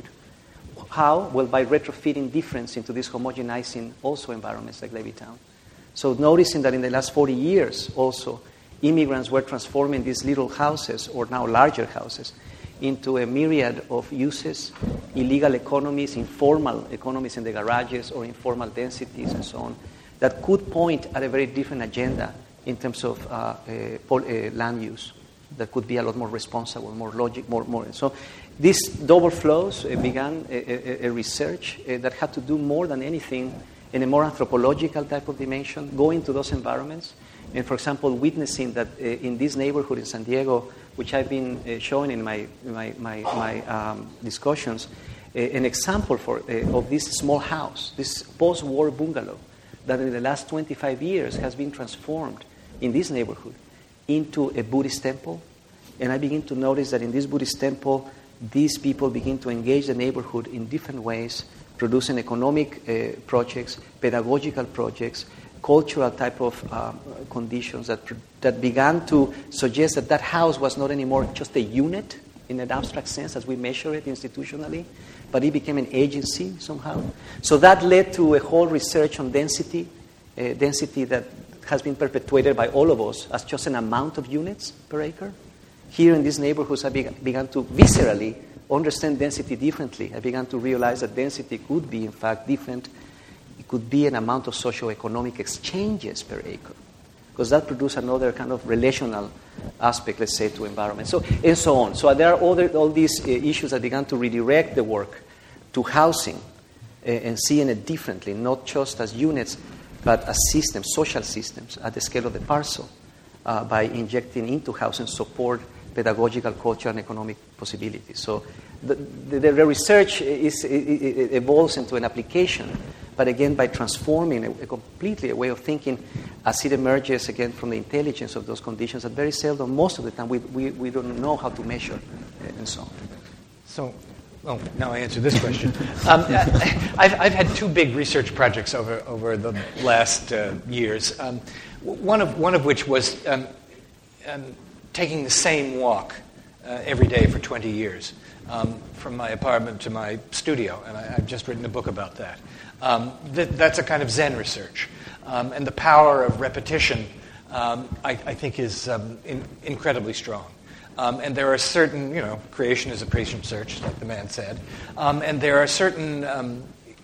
How? Well, by retrofitting difference into these homogenizing also environments like Levittown. So noticing that in the last forty years also, immigrants were transforming these little houses, or now larger houses, into a myriad of uses, illegal economies, informal economies in the garages, or informal densities and so on, that could point at a very different agenda in terms of uh, uh, pol- uh, land use, that could be a lot more responsible, more logic, more, more. So these double flows uh, began a, a, a research uh, that had to do more than anything in a more anthropological type of dimension, going to those environments, and, for example, witnessing that uh, in this neighborhood in San Diego, which I've been uh, showing in my, my, my, my um, discussions, uh, an example for, uh, of this small house, this post-war bungalow, that in the last twenty-five years has been transformed in this neighborhood into a Buddhist temple. And I begin to notice that in this Buddhist temple, these people begin to engage the neighborhood in different ways, producing economic uh, projects, pedagogical projects, cultural type of uh, conditions that, that began to suggest that that house was not anymore just a unit in an abstract sense as we measure it institutionally, but it became an agency somehow. So that led to a whole research on density, uh, density that has been perpetuated by all of us as just an amount of units per acre. Here in these neighborhoods, I began, began to viscerally understand density differently. I began to realize that density could be, in fact, different. It could be an amount of socioeconomic exchanges per acre, because that produced another kind of relational aspect, let's say, to environment. So, and so on. So there are other, all these uh, issues that began to redirect the work to housing uh, and seeing it differently, not just as units, but as systems, social systems, at the scale of the parcel, uh, by injecting into housing support, pedagogical, cultural, and economic possibilities. So the, the, the research is, it, it evolves into an application, but again, by transforming a, a completely a way of thinking as it emerges, again, from the intelligence of those conditions that very seldom, most of the time, we, we, we don't know how to measure, and so on. So, oh, now I answer this question. um, I've, I've had two big research projects over, over the last uh, years, um, one, of, one of which was um, um, taking the same walk uh, every day for twenty years, um, from my apartment to my studio, and I, I've just written a book about that. Um, th- that's a kind of Zen research. Um, and the power of repetition, um, I, I think, is um, in, incredibly strong. Um, and there are certain, you know, creation is a patient search, like the man said. Um, and there are certain um,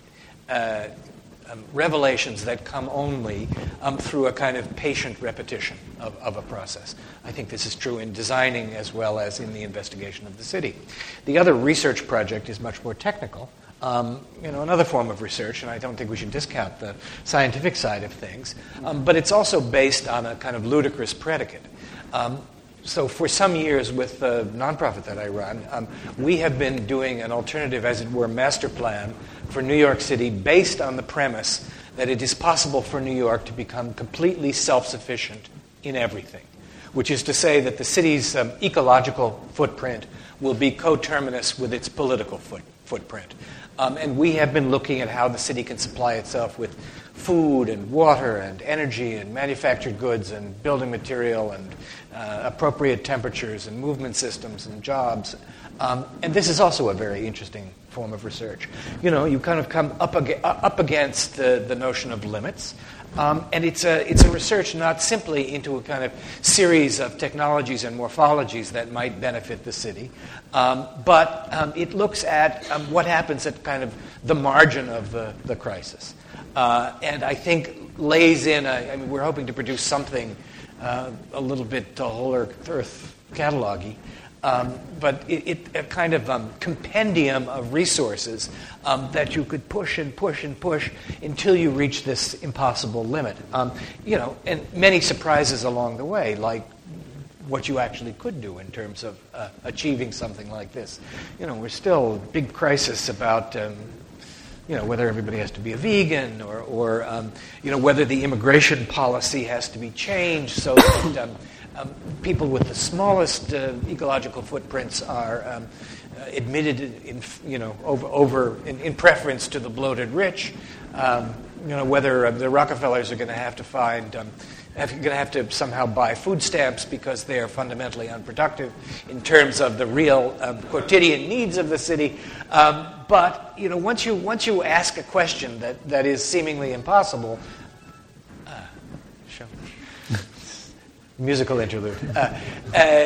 uh, um, revelations that come only um, through a kind of patient repetition of, of a process. I think this is true in designing as well as in the investigation of the city. The other research project is much more technical. Um, you know, another form of research, and I don't think we should discount the scientific side of things, um, but it's also based on a kind of ludicrous predicate. Um, so for some years with the nonprofit that I run, um, we have been doing an alternative, as it were, master plan for New York City based on the premise that it is possible for New York to become completely self-sufficient in everything, which is to say that the city's um, ecological footprint will be coterminous with its political foot, footprint. Um, and we have been looking at how the city can supply itself with food and water and energy and manufactured goods and building material and uh, appropriate temperatures and movement systems and jobs. Um, and this is also a very interesting form of research. You know, you kind of come up, ag- up against the, the notion of limits. Um, and it's a, it's a research not simply into a kind of series of technologies and morphologies that might benefit the city, um, but um, it looks at um, what happens at kind of the margin of the, the crisis. Uh, and I think lays in, a, I mean, we're hoping to produce something uh, a little bit uh, whole earth catalog-y, Um, but it, it a kind of um, compendium of resources um, that you could push and push and push until you reach this impossible limit. Um, you know, and many surprises along the way, like what you actually could do in terms of uh, achieving something like this. You know, we're still a big crisis about um, you know, whether everybody has to be a vegan or, or um, you know, whether the immigration policy has to be changed so that um, Um, people with the smallest uh, ecological footprints are um, uh, admitted in, you know, over, over in, in preference to the bloated rich. Um, you know, whether uh, the Rockefellers are going to have to find, um, going to have to somehow buy food stamps because they are fundamentally unproductive in terms of the real um, quotidian needs of the city. Um, but you know, once you once you ask a question that, that is seemingly impossible. Uh, sure. Musical interlude. Uh, uh,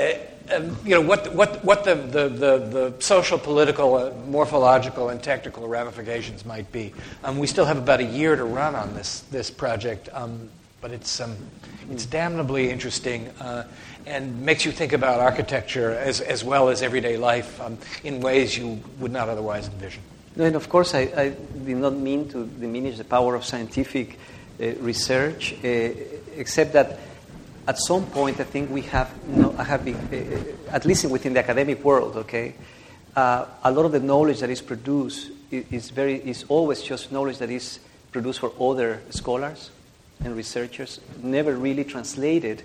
um, you know, what what what the the, the, the social, political, uh, morphological, and technical ramifications might be. Um, we still have about a year to run on this this project, um, but it's um, it's damnably interesting uh, and makes you think about architecture as as well as everyday life um, in ways you would not otherwise envision. And of course, I, I did not mean to diminish the power of scientific uh, research, uh, except that at some point, I think we have, no, I have been, uh, at least within the academic world, okay, uh, a lot of the knowledge that is produced is, is very is always just knowledge that is produced for other scholars and researchers, never really translated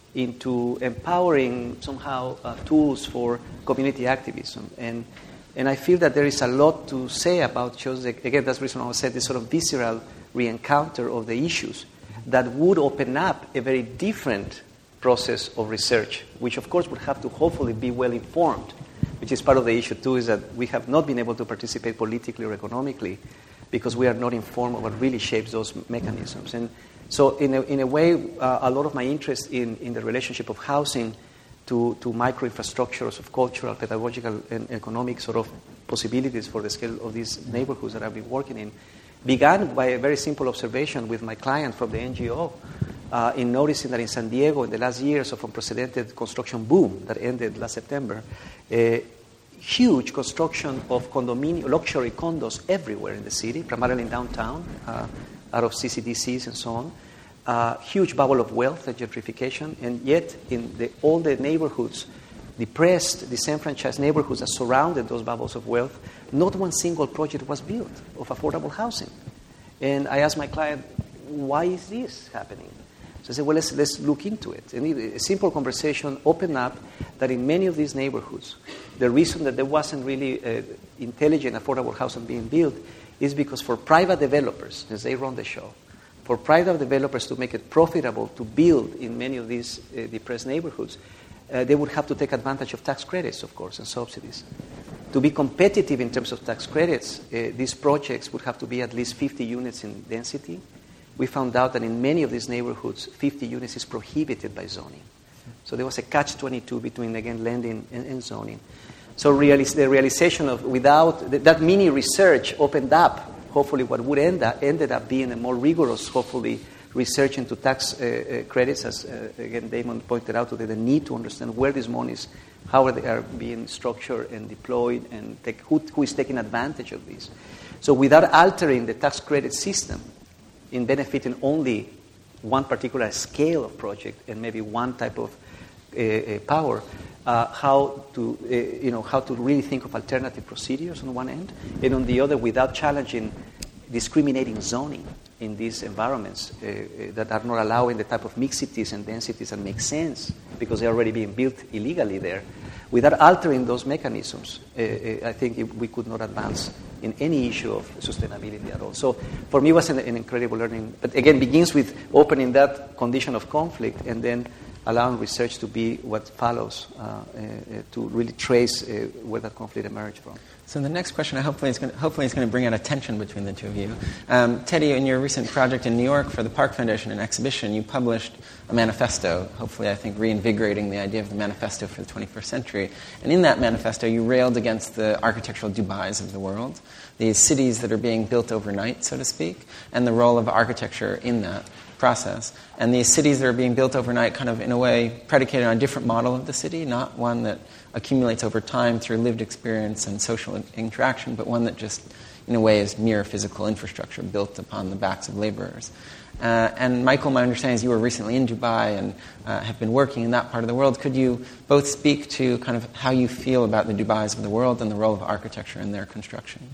into empowering somehow uh, tools for community activism. And and I feel that there is a lot to say about just, the, again, that's the reason I said this sort of visceral re-encounter of the issues that would open up a very different process of research, which of course would have to hopefully be well informed, which is part of the issue too, is that we have not been able to participate politically or economically because we are not informed of what really shapes those mechanisms. And so in a, in a way, uh, a lot of my interest in, in the relationship of housing to, to micro-infrastructures of cultural, pedagogical, and economic sort of possibilities for the scale of these neighborhoods that I've been working in began by a very simple observation with my client from the N G O uh, in noticing that in San Diego, in the last years of unprecedented construction boom that ended last September, a huge construction of condominium, luxury condos everywhere in the city, primarily in downtown, uh, out of C C D Cs and so on. Uh, huge bubble of wealth and gentrification, and yet in the, all the neighborhoods, depressed, disenfranchised neighborhoods that surrounded those bubbles of wealth, not one single project was built of affordable housing. And I asked my client, why is this happening? So I said, well, let's, let's look into it. And a simple conversation opened up that in many of these neighborhoods, the reason that there wasn't really uh, intelligent affordable housing being built is because for private developers, as they run the show, for private developers to make it profitable to build in many of these uh, depressed neighborhoods, uh, they would have to take advantage of tax credits, of course, and subsidies. To be competitive in terms of tax credits, uh, these projects would have to be at least fifty units in density. We found out that in many of these neighborhoods, fifty units is prohibited by zoning. So there was a catch twenty-two between, again, lending and, and zoning. So realis- the realization of, without, th- that mini research opened up, hopefully what would end up, ended up being a more rigorous, hopefully, research into tax uh, uh, credits, as, uh, again, Damon pointed out, today, the need to understand where these monies, how are they are being structured and deployed, and take, who, who is taking advantage of these. So without altering the tax credit system in benefiting only one particular scale of project and maybe one type of uh, uh, power, uh, how to uh, you know how to really think of alternative procedures on one end, and on the other, without challenging discriminating zoning in these environments uh, uh, that are not allowing the type of mixities and densities that make sense because they're already being built illegally there. Without altering those mechanisms, uh, uh, I think it, we could not advance in any issue of sustainability at all. So for me, it was an, an incredible learning. But again, begins with opening that condition of conflict and then allowing research to be what follows uh, uh, to really trace uh, where that conflict emerged from. So the next question, hopefully, is going to, hopefully is going to bring out a tension between the two of you. Um, Teddy, in your recent project in New York for the Park Foundation, an exhibition, you published a manifesto, hopefully, I think, reinvigorating the idea of the manifesto for the twenty-first century. And in that manifesto, you railed against the architectural Dubais of the world, these cities that are being built overnight, so to speak, and the role of architecture in that process. And these cities that are being built overnight kind of, in a way, predicated on a different model of the city, not one that accumulates over time through lived experience and social interaction, but one that just, in a way, is mere physical infrastructure built upon the backs of laborers. Uh, and Michael, my understanding is you were recently in Dubai and uh, have been working in that part of the world. Could you both speak to kind of how you feel about the Dubais of the world and the role of architecture in their construction?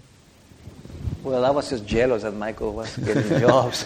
Well, I was just jealous that Michael was getting jobs.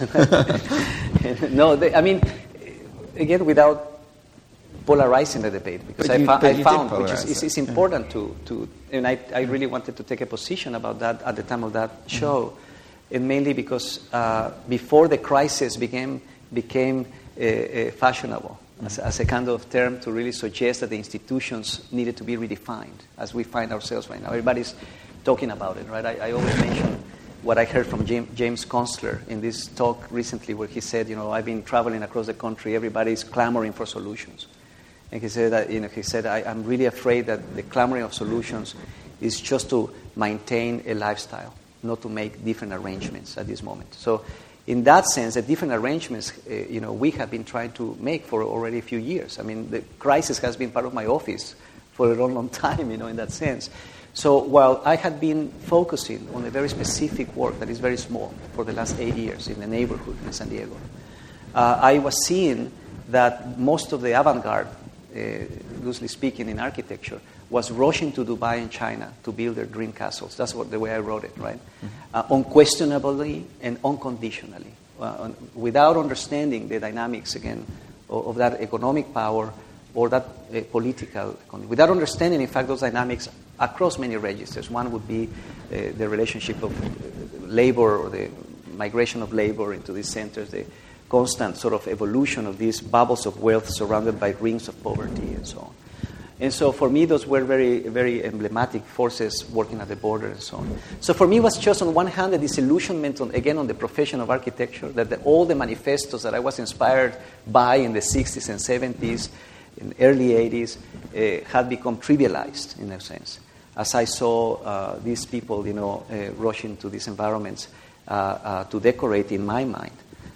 No, they, I mean, again, without polarizing the debate, because But I, you- fo- but I you did found, which polarize is it's, it. it's important to, to, and I, I really wanted to take a position about that at the time of that show, mm-hmm. and mainly because uh, before the crisis became became uh, uh, fashionable mm-hmm. as, as a kind of term to really suggest that the institutions needed to be redefined, as we find ourselves right now. Everybody's talking about it, right? I, I always mention what I heard from James, James Constler in this talk recently, where he said, you know, I've been traveling across the country, everybody's clamoring for solutions. And he said that, you know, he said, I, I'm really afraid that the clamoring of solutions is just to maintain a lifestyle, not to make different arrangements at this moment. So in that sense, the different arrangements, uh, you know, we have been trying to make for already a few years. I mean, the crisis has been part of my office for a long, long time, you know, in that sense. So while I had been focusing on a very specific work that is very small for the last eight years in the neighborhood in San Diego, uh, I was seeing that most of the avant-garde, uh, loosely speaking, in architecture, was rushing to Dubai and China to build their dream castles. That's what the way I wrote it, right? Mm-hmm. Uh, unquestionably and unconditionally, uh, un- without understanding the dynamics, again, of, of that economic power or that uh, political, without understanding, in fact, those dynamics across many registers. One would be uh, the relationship of uh, labor or the migration of labor into these centers, the constant sort of evolution of these bubbles of wealth surrounded by rings of poverty and so on. And so for me, those were very, very emblematic forces working at the border and so on. So for me, it was just on one hand a disillusionment, on, again, on the profession of architecture, that the, all the manifestos that I was inspired by in the sixties and seventies, in the early eighties, uh, had become trivialized in a sense. As I saw uh, these people, you know, uh, rushing to these environments uh, uh, to decorate, in my mind,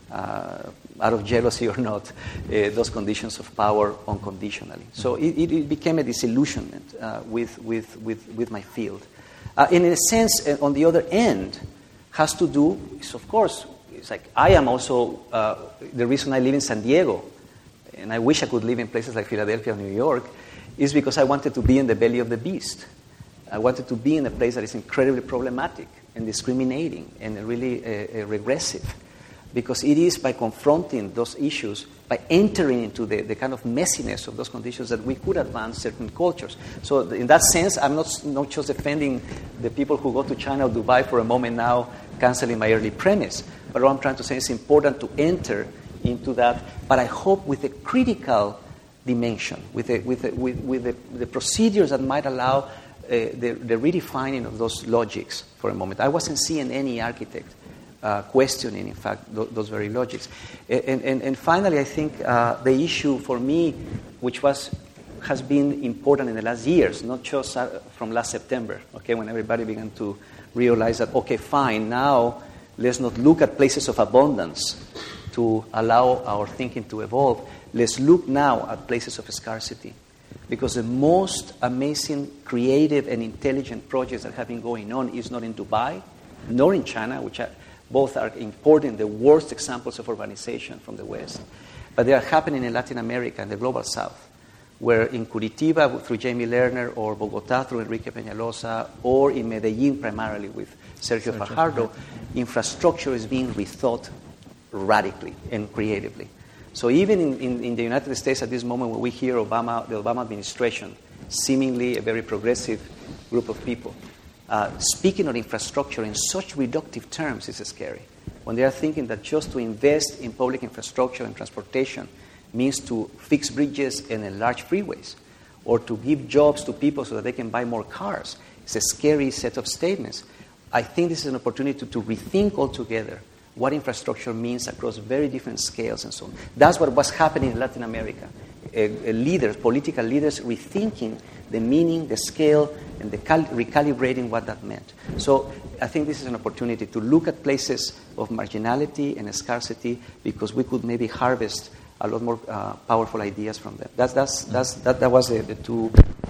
uh, out of jealousy or not, uh, those conditions of power unconditionally. So it, it, it became a disillusionment uh, with, with, with, with my field. Uh, and in a sense, uh, on the other end, has to do, is of course, it's like I am also, uh, the reason I live in San Diego, and I wish I could live in places like Philadelphia or New York, is because I wanted to be in the belly of the beast. I wanted to be in a place that is incredibly problematic and discriminating and really uh, uh, regressive. Because it is by confronting those issues, by entering into the, the kind of messiness of those conditions, that we could advance certain cultures. So in that sense, I'm not, not just defending the people who go to China or Dubai for a moment now, canceling my early premise. But what I'm trying to say is it's important to enter into that, but I hope with a critical dimension, with, a, with, a, with, with the, the procedures that might allow uh, the, the redefining of those logics for a moment. I wasn't seeing any architect Uh, questioning, in fact, th- those very logics. And, and, and finally, I think uh, the issue for me, which was has been important in the last years, not just uh, from last September, okay, when everybody began to realize that, okay, fine, now let's not look at places of abundance to allow our thinking to evolve. Let's look now at places of scarcity. Because the most amazing, creative, and intelligent projects that have been going on is not in Dubai, nor in China, which are both are importing the worst examples of urbanization from the West. But they are happening in Latin America and the Global South, where in Curitiba through Jamie Lerner, or Bogotá through Enrique Peñalosa, or in Medellín primarily with Sergio, Sergio Fajardo, infrastructure is being rethought radically and creatively. So even in, in, in the United States at this moment, when we hear Obama, the Obama administration, seemingly a very progressive group of people, Uh, speaking of infrastructure in such reductive terms is scary. When they are thinking that just to invest in public infrastructure and transportation means to fix bridges and enlarge freeways, or to give jobs to people so that they can buy more cars, it's a scary set of statements. I think this is an opportunity to, to rethink altogether what infrastructure means across very different scales and so on. That's what was happening in Latin America. Uh, uh, leaders, political leaders, rethinking the meaning, the scale, and the cal- recalibrating what that meant. So I think this is an opportunity to look at places of marginality and scarcity, because we could maybe harvest a lot more uh, powerful ideas from them. That's, that's, that's, that, that was the, the two.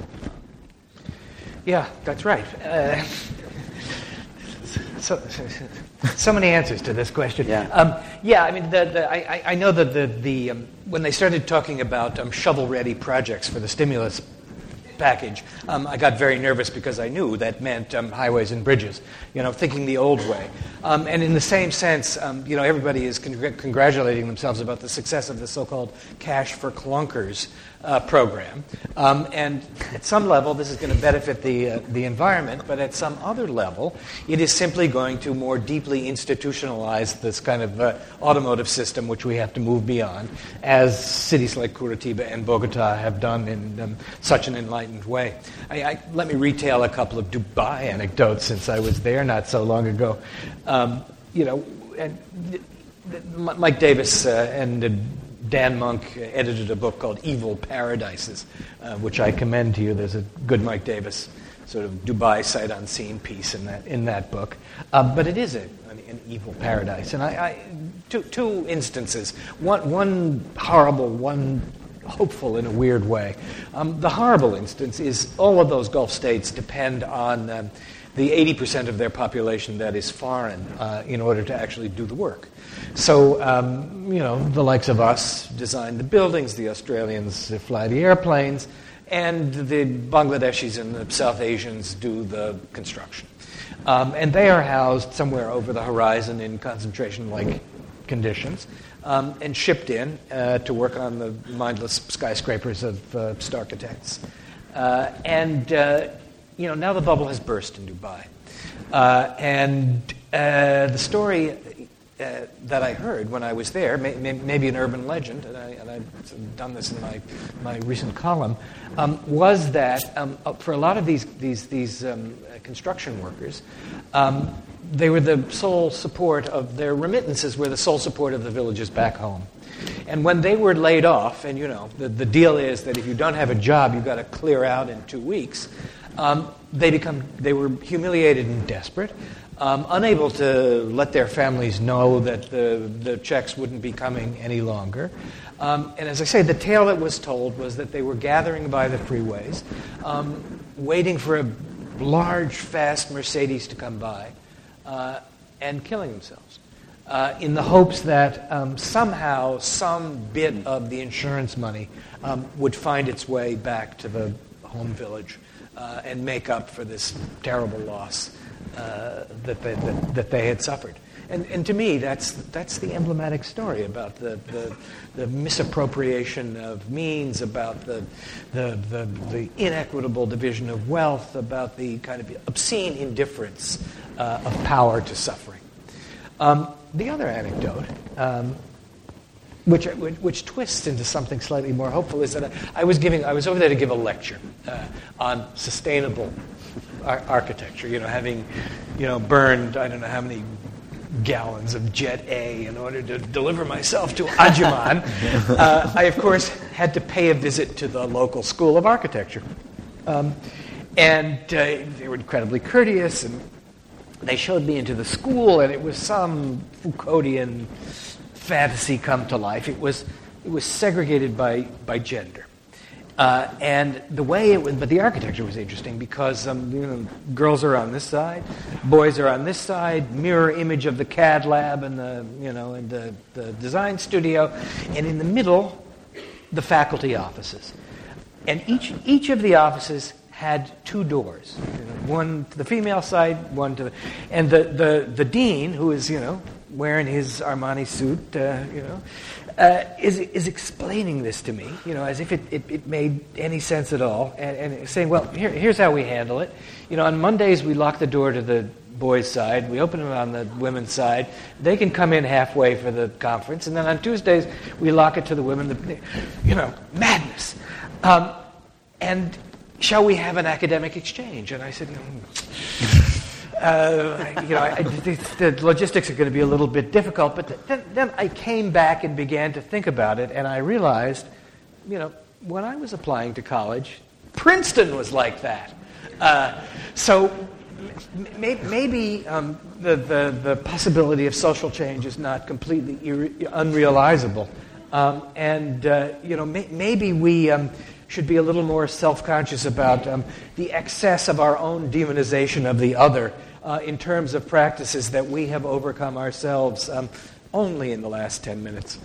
Yeah, that's right. Uh, so, so, so many answers to this question. Yeah, um, yeah. I mean, the, the, I, I know that the, the um, when they started talking about um, shovel-ready projects for the stimulus package, um, I got very nervous because I knew that meant um, highways and bridges, you know, thinking the old way. Um, and in the same sense, um, you know, everybody is con- congratulating themselves about the success of the so-called Cash for Clunkers uh, program. Um, and at some level, this is going to benefit the uh, the environment, but at some other level, it is simply going to more deeply institutionalize this kind of uh, automotive system, which we have to move beyond, as cities like Curitiba and Bogotá have done in um, such an enlightened way. I, I, let me retail a couple of Dubai anecdotes, since I was there not so long ago. Um, you know, and Mike Davis uh, and uh, Dan Monk edited a book called Evil Paradises, uh, which I commend to you. There's a good Mike Davis sort of Dubai sight unseen piece in that in that book. Um, but it is a, an, an evil paradise. And I, I two, two instances, one, one horrible, one hopeful in a weird way. Um, the horrible instance is all of those Gulf states depend on um, the eighty percent of their population that is foreign uh, in order to actually do the work. So, um, you know, the likes of us design the buildings, the Australians fly the airplanes, and the Bangladeshis and the South Asians do the construction. Um, and they are housed somewhere over the horizon in concentration-like conditions um, and shipped in uh, to work on the mindless skyscrapers of uh, Starkitects. Uh, and, uh, you know, now the bubble has burst in Dubai. Uh, and uh, the story uh, that I heard when I was there, may, may, maybe an urban legend, and, I, and I've done this in my, my recent column, um, was that um, for a lot of these, these, these um, construction workers, um, they were the sole support of their remittances, were the sole support of the villages back home. And when they were laid off, and you know, the, the deal is that if you don't have a job, you've got to clear out in two weeks, um, they become they were humiliated and desperate, um, unable to let their families know that the, the checks wouldn't be coming any longer. Um, and as I say, the tale that was told was that they were gathering by the freeways, um, waiting for a large, fast Mercedes to come by, uh, and killing themselves. Uh, in the hopes that um, somehow some bit of the insurance money um, would find its way back to the home village uh, and make up for this terrible loss uh, that, they, that, that they had suffered. And, and to me, that's that's the emblematic story about the, the, the misappropriation of means, about the, the, the, the inequitable division of wealth, about the kind of obscene indifference uh, of power to suffering. Um, The other anecdote, um, which, which which twists into something slightly more hopeful, is that I, I was giving I was over there to give a lecture uh, on sustainable ar- architecture. You know, having you know burned I don't know how many gallons of Jet A in order to deliver myself to Ajman, uh, I of course had to pay a visit to the local school of architecture, um, and uh, they were incredibly courteous and. They showed me into the school, and it was some Foucauldian fantasy come to life. It was it was segregated by by gender, uh, and the way it was. But the architecture was interesting because um, you know, girls are on this side, boys are on this side. Mirror image of the C A D lab and the you know and the, the design studio, and in the middle, the faculty offices, and each each of the offices had two doors, you know, one to the female side, one to the, and the, the, the dean, who is you know wearing his Armani suit, uh, you know, uh, is is explaining this to me, you know, as if it, it, it made any sense at all, and, and saying, well, here, here's how we handle it. You know, on Mondays we lock the door to the boys' side, we open it on the women's side. They can come in halfway for the conference, and then on Tuesdays we lock it to the women. The, you know, madness, um, and. Shall we have an academic exchange? And I said, uh, you know, I, the, the logistics are going to be a little bit difficult. But then, then I came back and began to think about it, and I realized, you know, when I was applying to college, Princeton was like that. Uh, so may, maybe um, the, the, the possibility of social change is not completely ir- unrealizable. Um, and, uh, you know, may, maybe we... Um, should be a little more self-conscious about um, the excess of our own demonization of the other uh, in terms of practices that we have overcome ourselves um, only in the last ten minutes.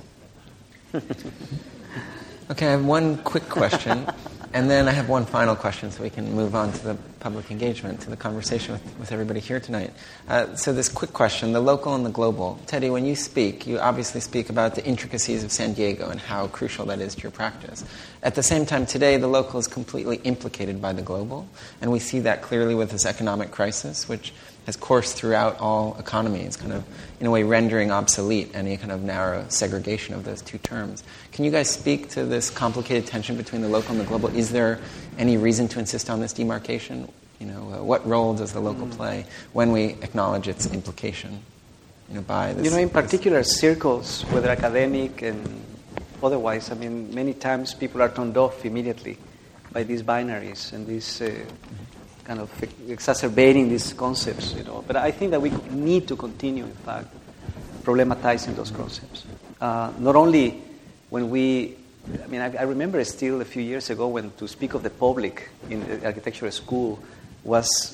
Okay, I have one quick question, and then I have one final question so we can move on to the public engagement, to the conversation with, with everybody here tonight. Uh, so this quick question, the local and the global. Teddy, when you speak, you obviously speak about the intricacies of San Diego and how crucial that is to your practice. At the same time, today, the local is completely implicated by the global, and we see that clearly with this economic crisis, which has coursed throughout all economies, kind of, in a way, rendering obsolete any kind of narrow segregation of those two terms. Can you guys speak to this complicated tension between the local and the global? Is there any reason to insist on this demarcation? You know, uh, what role does the local play when we acknowledge its implication, you know, by this? You know, in particular circles, whether academic and otherwise. I mean, many times people are turned off immediately by these binaries and these uh, kind of exacerbating these concepts, you know. But I think that we need to continue, in fact, problematizing those concepts. Uh, not only when we, I mean, I, I remember still a few years ago when to speak of the public in the architecture school was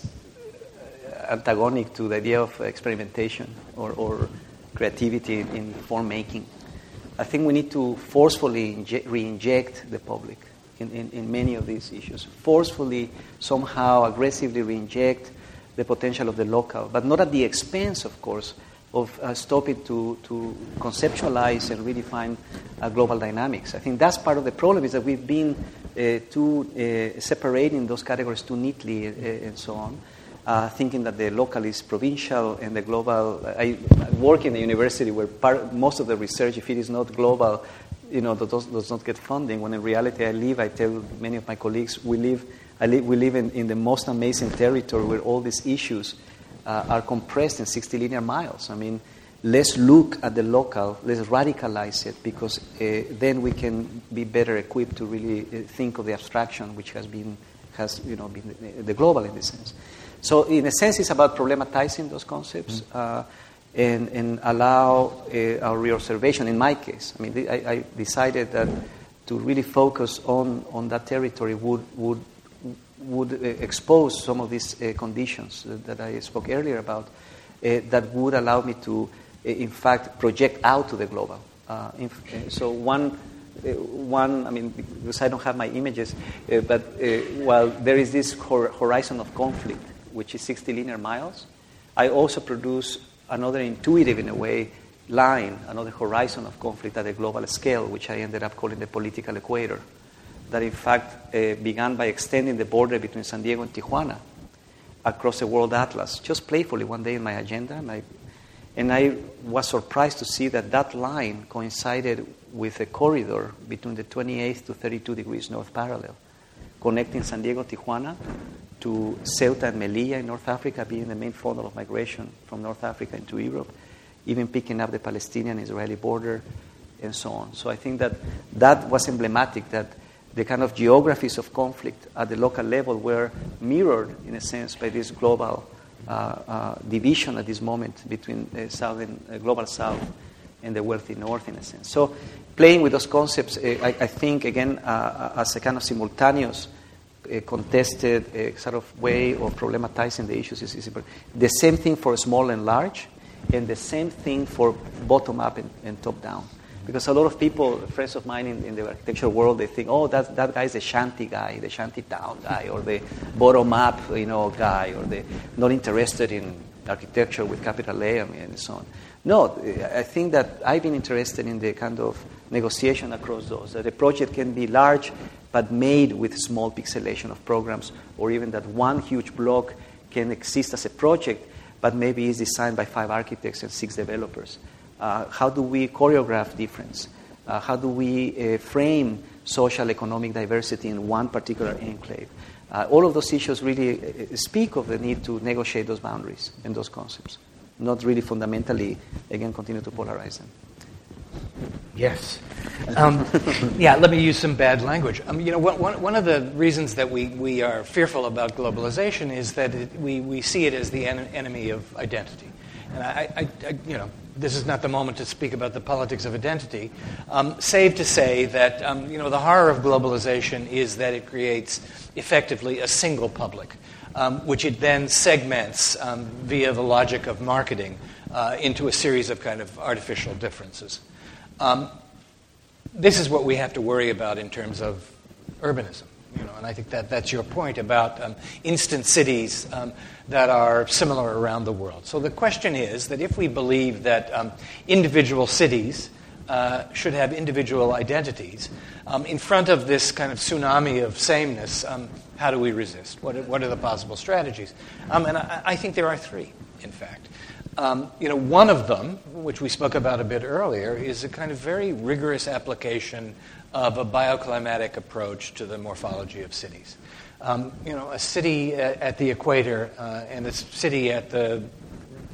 antagonic to the idea of experimentation or, or creativity in form making. I think we need to forcefully inje- re-inject the public in, in, in many of these issues. Forcefully, somehow, aggressively re-inject the potential of the local, but not at the expense, of course, of uh, stopping to, to conceptualize and redefine uh, global dynamics. I think that's part of the problem, is that we've been uh, too uh, separating those categories too neatly uh, and so on. Uh, thinking that the local is provincial and the global. I, I work in a university where part, most of the research, if it is not global, you know, does, does not get funding. When in reality, I live. I tell many of my colleagues, we live. I live. We live in, in the most amazing territory where all these issues uh, are compressed in sixty linear miles. I mean, let's look at the local. Let's radicalize it, because uh, then we can be better equipped to really uh, think of the abstraction, which has been has you know been the, the global in this sense. So in a sense, it's about problematizing those concepts mm-hmm. uh, and, and allow uh, our reobservation. In my case, I mean, I, I decided that to really focus on, on that territory would would would uh, expose some of these uh, conditions that, that I spoke earlier about uh, that would allow me to, uh, in fact, project out to the global. Uh, inf- uh, so one. Uh, one, I mean, because I don't have my images, uh, but uh, while there is this hor- horizon of conflict, which is sixty linear miles, I also produce another intuitive, in a way, line, another horizon of conflict at a global scale, which I ended up calling the political equator, that in fact uh, began by extending the border between San Diego and Tijuana across the world atlas, just playfully one day in my agenda, and I, and I was surprised to see that that line coincided with a corridor between the twenty-eighth to thirty-two degrees north parallel, connecting San Diego, Tijuana, to Ceuta and Melilla in North Africa, being the main funnel of migration from North Africa into Europe, even picking up the Palestinian-Israeli border, and so on. So I think that that was emblematic, that the kind of geographies of conflict at the local level were mirrored, in a sense, by this global uh, uh, division at this moment between the southern, uh, global south and the wealthy north, in a sense. So playing with those concepts, uh, I, I think, again, uh, as a kind of simultaneous, uh, contested uh, sort of way of problematizing the issues is, is important. The same thing for small and large, and the same thing for bottom-up and, and top-down. Because a lot of people, friends of mine in, in the architecture world, they think, oh, that that guy is the shanty guy, the shanty town guy, or the bottom-up, you know, guy, or the not interested in architecture with capital A, I mean, and so on. No, I think that I've been interested in the kind of negotiation across those, that a project can be large but made with small pixelation of programs, or even that one huge block can exist as a project but maybe is designed by five architects and six developers. Uh, how do we choreograph difference? Uh, how do we uh, frame social economic diversity in one particular enclave? Uh, all of those issues really uh, speak of the need to negotiate those boundaries and those concepts, not really fundamentally, again, continue to polarize them. Yes. Um, yeah, let me use some bad language. Um, you know, one, one of the reasons that we, we are fearful about globalization is that it, we, we see it as the en- enemy of identity. And I, I, I, you know, this is not the moment to speak about the politics of identity, um, save to say that, um, you know, the horror of globalization is that it creates effectively a single public, um, which it then segments um, via the logic of marketing uh, into a series of kind of artificial differences. Um, this is what we have to worry about in terms of urbanism. You know, and I think that that's your point about um, instant cities um, that are similar around the world. So the question is that if we believe that um, individual cities uh, should have individual identities, um, in front of this kind of tsunami of sameness, um, how do we resist? What are, what are the possible strategies? Um, and I, I think there are three, in fact. Um, you know, one of them, which we spoke about a bit earlier, is a kind of very rigorous application of a bioclimatic approach to the morphology of cities. Um, you know, a city at, at the equator uh, and a city at the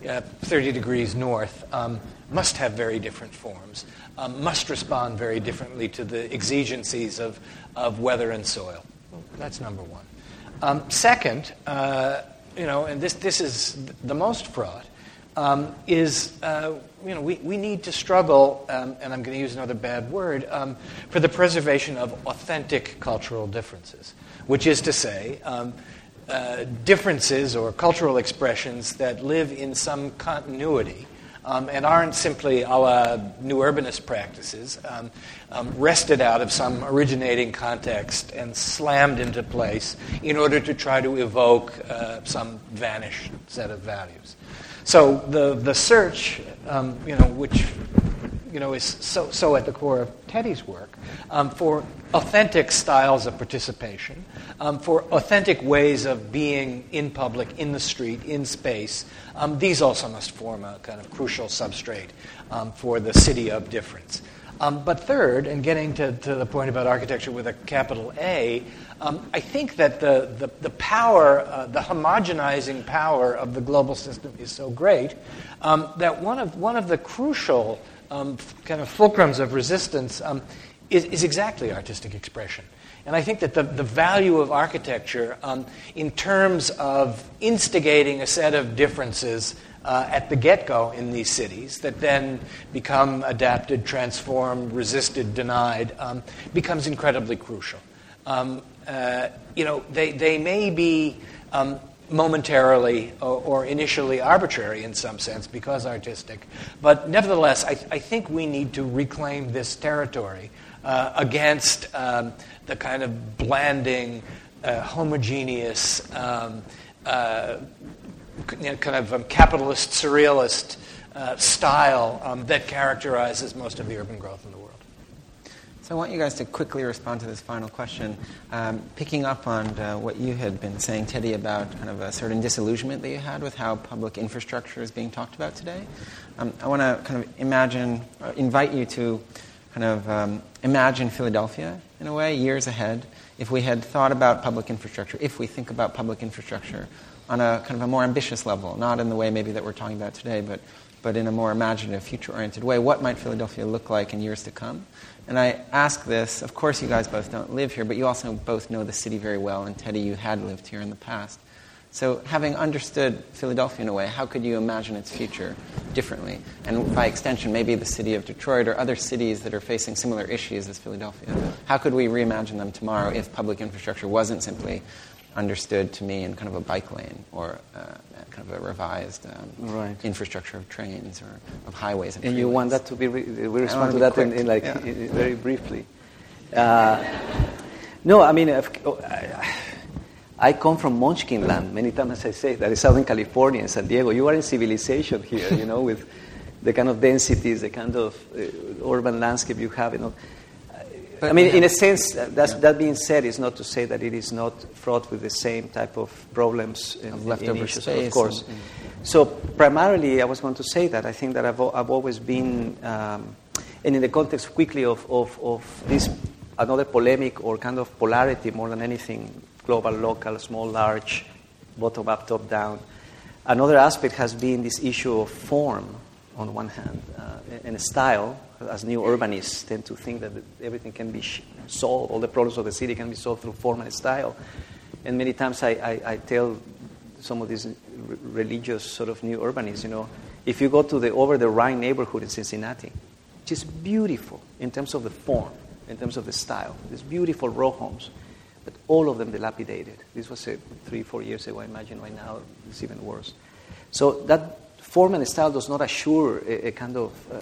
uh, thirty degrees north um, must have very different forms, um, must respond very differently to the exigencies of, of weather and soil. Well, that's number one. Um, second, uh, you know, and this, this is the most fraught, um, is, uh, you know, we, we need to struggle, um, and I'm going to use another bad word, um, for the preservation of authentic cultural differences, which is to say, um, uh, differences or cultural expressions that live in some continuity um, and aren't simply a la new urbanist practices, um, um, wrested out of some originating context and slammed into place in order to try to evoke uh, some vanished set of values. So the the search, um, you know, which you know is so so at the core of Teddy's work, um, for authentic styles of participation, um, for authentic ways of being in public, in the street, in space. Um, these also must form a kind of crucial substrate um, for the city of difference. Um, but third, and getting to, to the point about architecture with a capital A, um, I think that the, the, the power, uh, the homogenizing power of the global system is so great um, that one of, one of the crucial um, kind of fulcrums of resistance um, is, is exactly artistic expression. And I think that the, the value of architecture um, in terms of instigating a set of differences Uh, at the get-go in these cities that then become adapted, transformed, resisted, denied, um, becomes incredibly crucial. Um, uh, you know, they, they may be um, momentarily or, or initially arbitrary in some sense because artistic, but nevertheless, I, I think we need to reclaim this territory uh, against um, the kind of blanding, uh, homogeneous, um, uh, You know, kind of um, capitalist, surrealist uh, style um, that characterizes most of the urban growth in the world. So I want you guys to quickly respond to this final question, um, picking up on uh, what you had been saying, Teddy, about kind of a certain disillusionment that you had with how public infrastructure is being talked about today. Um, I want to kind of imagine, uh, invite you to kind of um, imagine Philadelphia, in a way, years ahead, if we had thought about public infrastructure, if we think about public infrastructure on a kind of a more ambitious level, not in the way maybe that we're talking about today, but but in a more imaginative, future-oriented way. What might Philadelphia look like in years to come? And I ask this, of course you guys both don't live here, but you also both know the city very well, and Teddy, you had lived here in the past. So having understood Philadelphia in a way, how could you imagine its future differently? And by extension, maybe the city of Detroit or other cities that are facing similar issues as Philadelphia. How could we reimagine them tomorrow if public infrastructure wasn't simply understood to me in kind of a bike lane or uh, kind of a revised um, right. infrastructure of trains or of highways and And freeways. you want that to be, re- we respond to be that in, in like yeah. in, very briefly. Uh, no, I mean, I, I come from Munchkin land. Many times I say that in Southern California, in San Diego, you are in civilization here, you know, with the kind of densities, the kind of uh, urban landscape you have, you know. But, I mean, in a sense, that's, yeah. that being said, is not to say that it is not fraught with the same type of problems and leftover issues, space, of course. And, and so primarily, I was going to say that I think that I've, I've always been, um, and in the context quickly of, of, of this another polemic or kind of polarity more than anything, global, local, small, large, bottom up, top down. Another aspect has been this issue of form on one hand uh, and style. As new urbanists tend to think that everything can be solved, all the problems of the city can be solved through form and style. And many times I, I, I tell some of these r- religious sort of new urbanists, you know, if you go to the over the Rhine neighborhood in Cincinnati, which is beautiful in terms of the form, in terms of the style. There's beautiful row homes, but all of them dilapidated. This was uh, three, four years ago. I imagine right now it's even worse. So that form and style does not assure a, a kind of uh,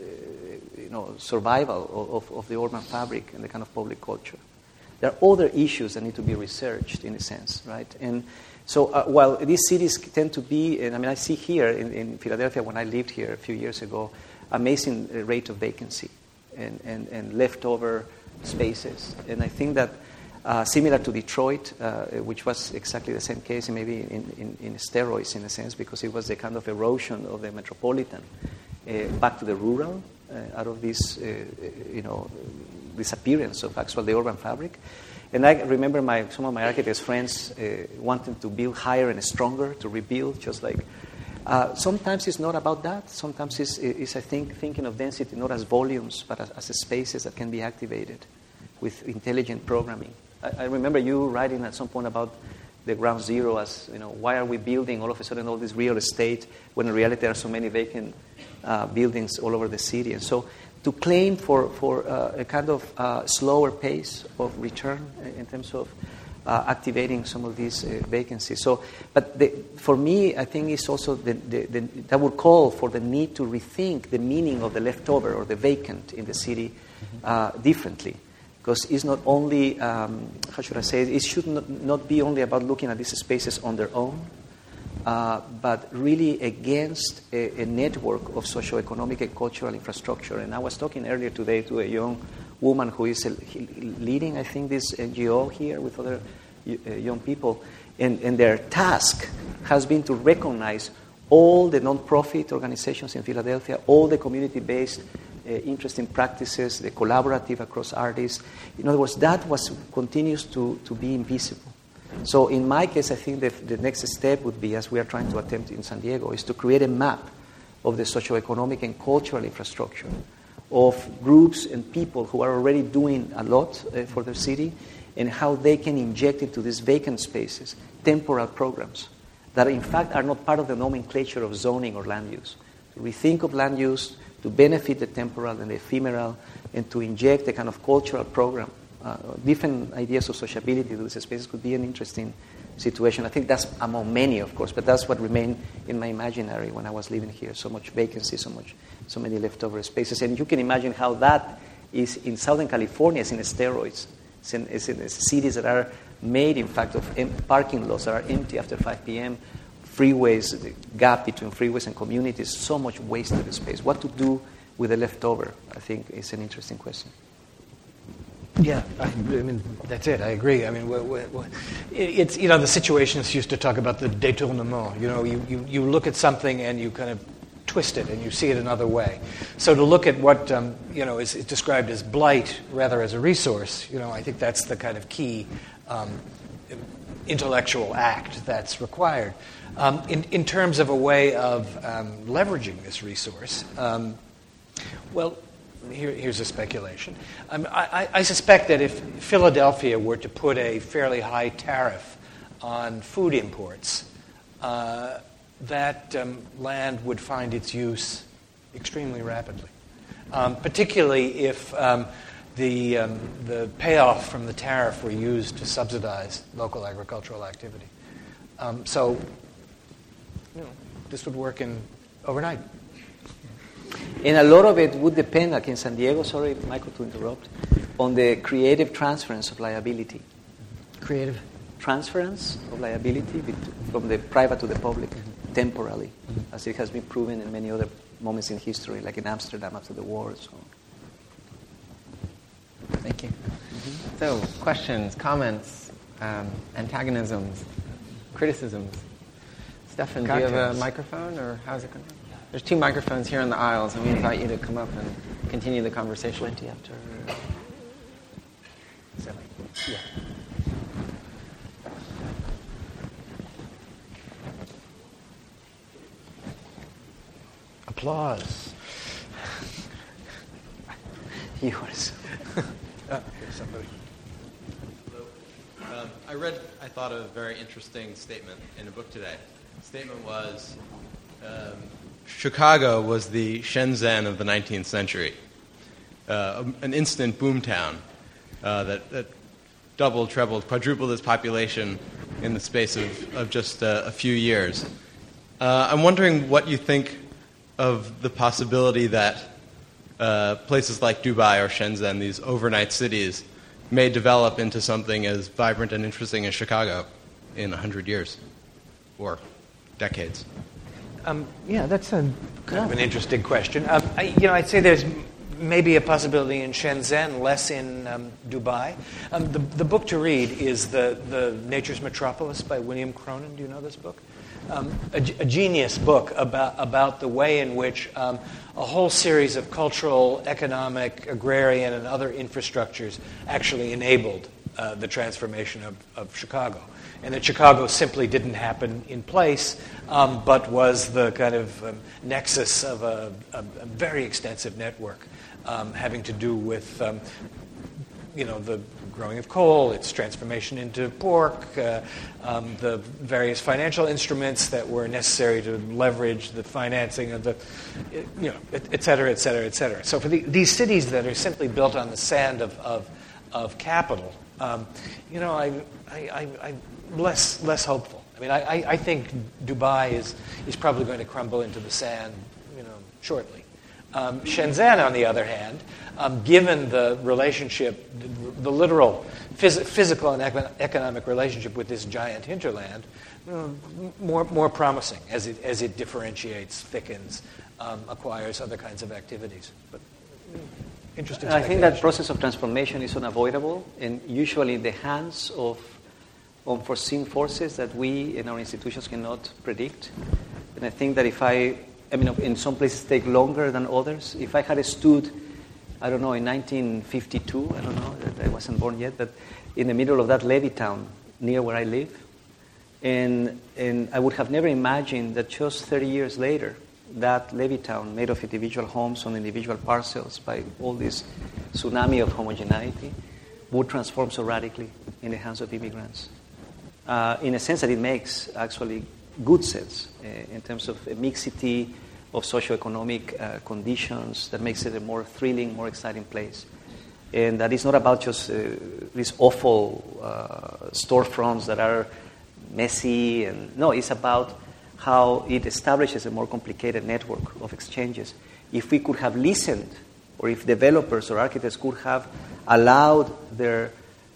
you know, survival of, of the urban fabric and the kind of public culture. There are other issues that need to be researched, in a sense, right? And so uh, while these cities tend to be, and I mean, I see here in, in Philadelphia when I lived here a few years ago, amazing rate of vacancy and, and, and leftover spaces. And I think that uh, similar to Detroit, uh, which was exactly the same case, maybe in, in, in steroids in a sense, because it was the kind of erosion of the metropolitan uh, back to the rural, Uh, out of this, uh, you know, disappearance of actual the urban fabric. And I remember my some of my architects' friends uh, wanting to build higher and stronger, to rebuild, just like Uh, sometimes it's not about that. Sometimes it's, it's, I think, thinking of density not as volumes, but as, as spaces that can be activated with intelligent programming. I, I remember you writing at some point about the ground zero as, you know, why are we building all of a sudden all this real estate when in reality there are so many vacant uh, buildings all over the city. And so to claim for, for uh, a kind of uh, slower pace of return in terms of uh, activating some of these uh, vacancies. So, but the, for me, I think it's also the, the, the, that would call for the need to rethink the meaning of the leftover or the vacant in the city uh, differently. Because it's not only, um, how should I say, it should not, not be only about looking at these spaces on their own, uh, but really against a, a network of socioeconomic and cultural infrastructure. And I was talking earlier today to a young woman who is a, leading, I think, this N G O here with other uh, young people. And, and their task has been to recognize all the nonprofit organizations in Philadelphia, all the community-based Uh, interesting practices, the collaborative across artists. In other words, that was continues to, to be invisible. So in my case, I think the, the next step would be, as we are trying to attempt in San Diego, is to create a map of the socioeconomic and cultural infrastructure of groups and people who are already doing a lot uh, for their city and how they can inject into these vacant spaces temporal programs that in fact are not part of the nomenclature of zoning or land use. To rethink of land use, to benefit the temporal and the ephemeral, and to inject a kind of cultural program. Uh, different ideas of sociability to these spaces could be an interesting situation. I think that's among many, of course, but that's what remained in my imaginary when I was living here. So much vacancy, so much, so many leftover spaces. And you can imagine how that is in Southern California, it's in steroids. It's in, it's in cities that are made, in fact, of em- parking lots that are empty after five p.m., freeways, the gap between freeways and communities, so much wasted space. What to do with the leftover, I think, is an interesting question. Yeah, I, I mean, that's it. I agree. I mean, we're, we're, we're, it's, you know, the situationists used to talk about the détournement. You know, you, you, you look at something and you kind of twist it and you see it another way. So to look at what, um, you know, is, is described as blight rather as a resource, you know, I think that's the kind of key um, intellectual act that's required. Um, in, in terms of a way of um, leveraging this resource, um, well, here, here's a speculation. Um, I, I suspect that if Philadelphia were to put a fairly high tariff on food imports, uh, that um, land would find its use extremely rapidly, um, particularly if um, the, um, the payoff from the tariff were used to subsidize local agricultural activity. Um, so, you know, this would work in overnight. And a lot of it would depend, like in San Diego, sorry, Michael, to interrupt, on the creative transference of liability. Creative? Transference of liability from the private to the public, mm-hmm. temporally, mm-hmm. as it has been proven in many other moments in history, like in Amsterdam after the war and so on. Thank you. Mm-hmm. So, questions, comments, um, antagonisms, criticisms. Stefan, do you have a microphone, or how's it going? There's two microphones here in the aisles, and we invite you to come up and continue the conversation. Twenty after seven. Yeah. Applause. Yours. Oh, here's somebody. Um, I read, I thought, a very interesting statement in a book today. The statement was, um, Chicago was the Shenzhen of the nineteenth century, uh, an instant boomtown uh, that, that doubled, trebled, quadrupled its population in the space of, of just uh, a few years. Uh, I'm wondering what you think of the possibility that uh, places like Dubai or Shenzhen, these overnight cities, may develop into something as vibrant and interesting as Chicago in a hundred years or decades. Um, yeah, that's a kind of an interesting question. Um, I, you know, I'd say there's maybe a possibility in Shenzhen, less in um, Dubai. Um, the, the book to read is the, the Nature's Metropolis by William Cronin. Do you know this book? Um, a, a genius book about, about the way in which um, a whole series of cultural, economic, agrarian, and other infrastructures actually enabled uh, the transformation of, of Chicago. And that Chicago simply didn't happen in place, um, but was the kind of um, nexus of a, a, a very extensive network um, having to do with um, you know, the growing of coal, its transformation into pork, uh, um, the various financial instruments that were necessary to leverage the financing of the, you know, et, et cetera, et cetera, et cetera. So for the, these cities that are simply built on the sand of of, of capital, um, you know, I, I, I, I'm less less hopeful. I mean, I, I think Dubai is is probably going to crumble into the sand, you know, shortly. Um, Shenzhen, on the other hand, um, given the relationship, the, the literal phys- physical and econ- economic relationship with this giant hinterland, you know, more more promising as it as it differentiates, thickens, um, acquires other kinds of activities. But interesting. I think that process of transformation is unavoidable, and usually in the hands of unforeseen forces that we in our institutions cannot predict. And I think that if I I mean, in some places take longer than others. If I had stood, I don't know, in nineteen fifty-two, I don't know, I wasn't born yet, but in the middle of that levee town near where I live, and and I would have never imagined that just thirty years later, that levee town made of individual homes on individual parcels by all this tsunami of homogeneity would transform so radically in the hands of immigrants. Uh, in a sense that it makes actually good sense uh, in terms of a mixity of socioeconomic uh, conditions that makes it a more thrilling, more exciting place. And that is not about just uh, these awful uh, storefronts that are messy. And no, it's about how it establishes a more complicated network of exchanges. If we could have listened, or if developers or architects could have allowed their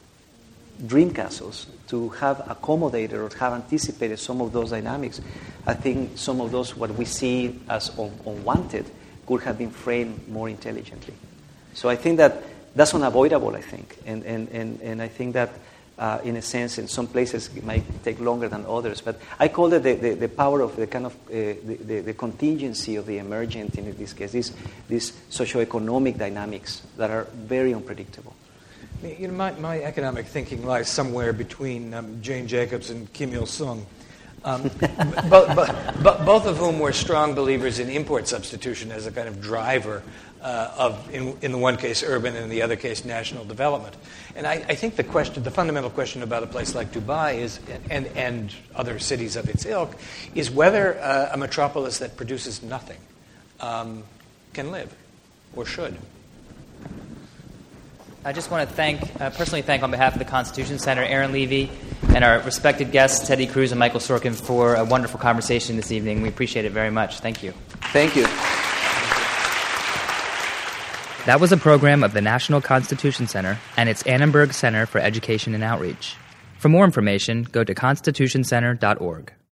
dream castles to have accommodated or have anticipated some of those dynamics, I think some of those, what we see as un- unwanted, could have been framed more intelligently. So I think that that's unavoidable, I think. And, and, and, and I think that, uh, in a sense, in some places it might take longer than others. But I call it the, the, the power of the kind of, uh, the, the, the contingency of the emergent in this case, these, these socioeconomic dynamics that are very unpredictable. You know, my, my economic thinking lies somewhere between um, Jane Jacobs and Kim Il-sung, um, but, but, but both of whom were strong believers in import substitution as a kind of driver uh, of, in, in the one case, urban, and in the other case, national development. And I, I think the question, the fundamental question about a place like Dubai is, and, and other cities of its ilk, is whether uh, a metropolis that produces nothing um, can live or should. I just want to thank, uh, personally thank on behalf of the Constitution Center, Aaron Levy, and our respected guests, Teddy Cruz and Michael Sorkin, for a wonderful conversation this evening. We appreciate it very much. Thank you. Thank you. That was a program of the National Constitution Center and its Annenberg Center for Education and Outreach. For more information, go to constitution center dot org.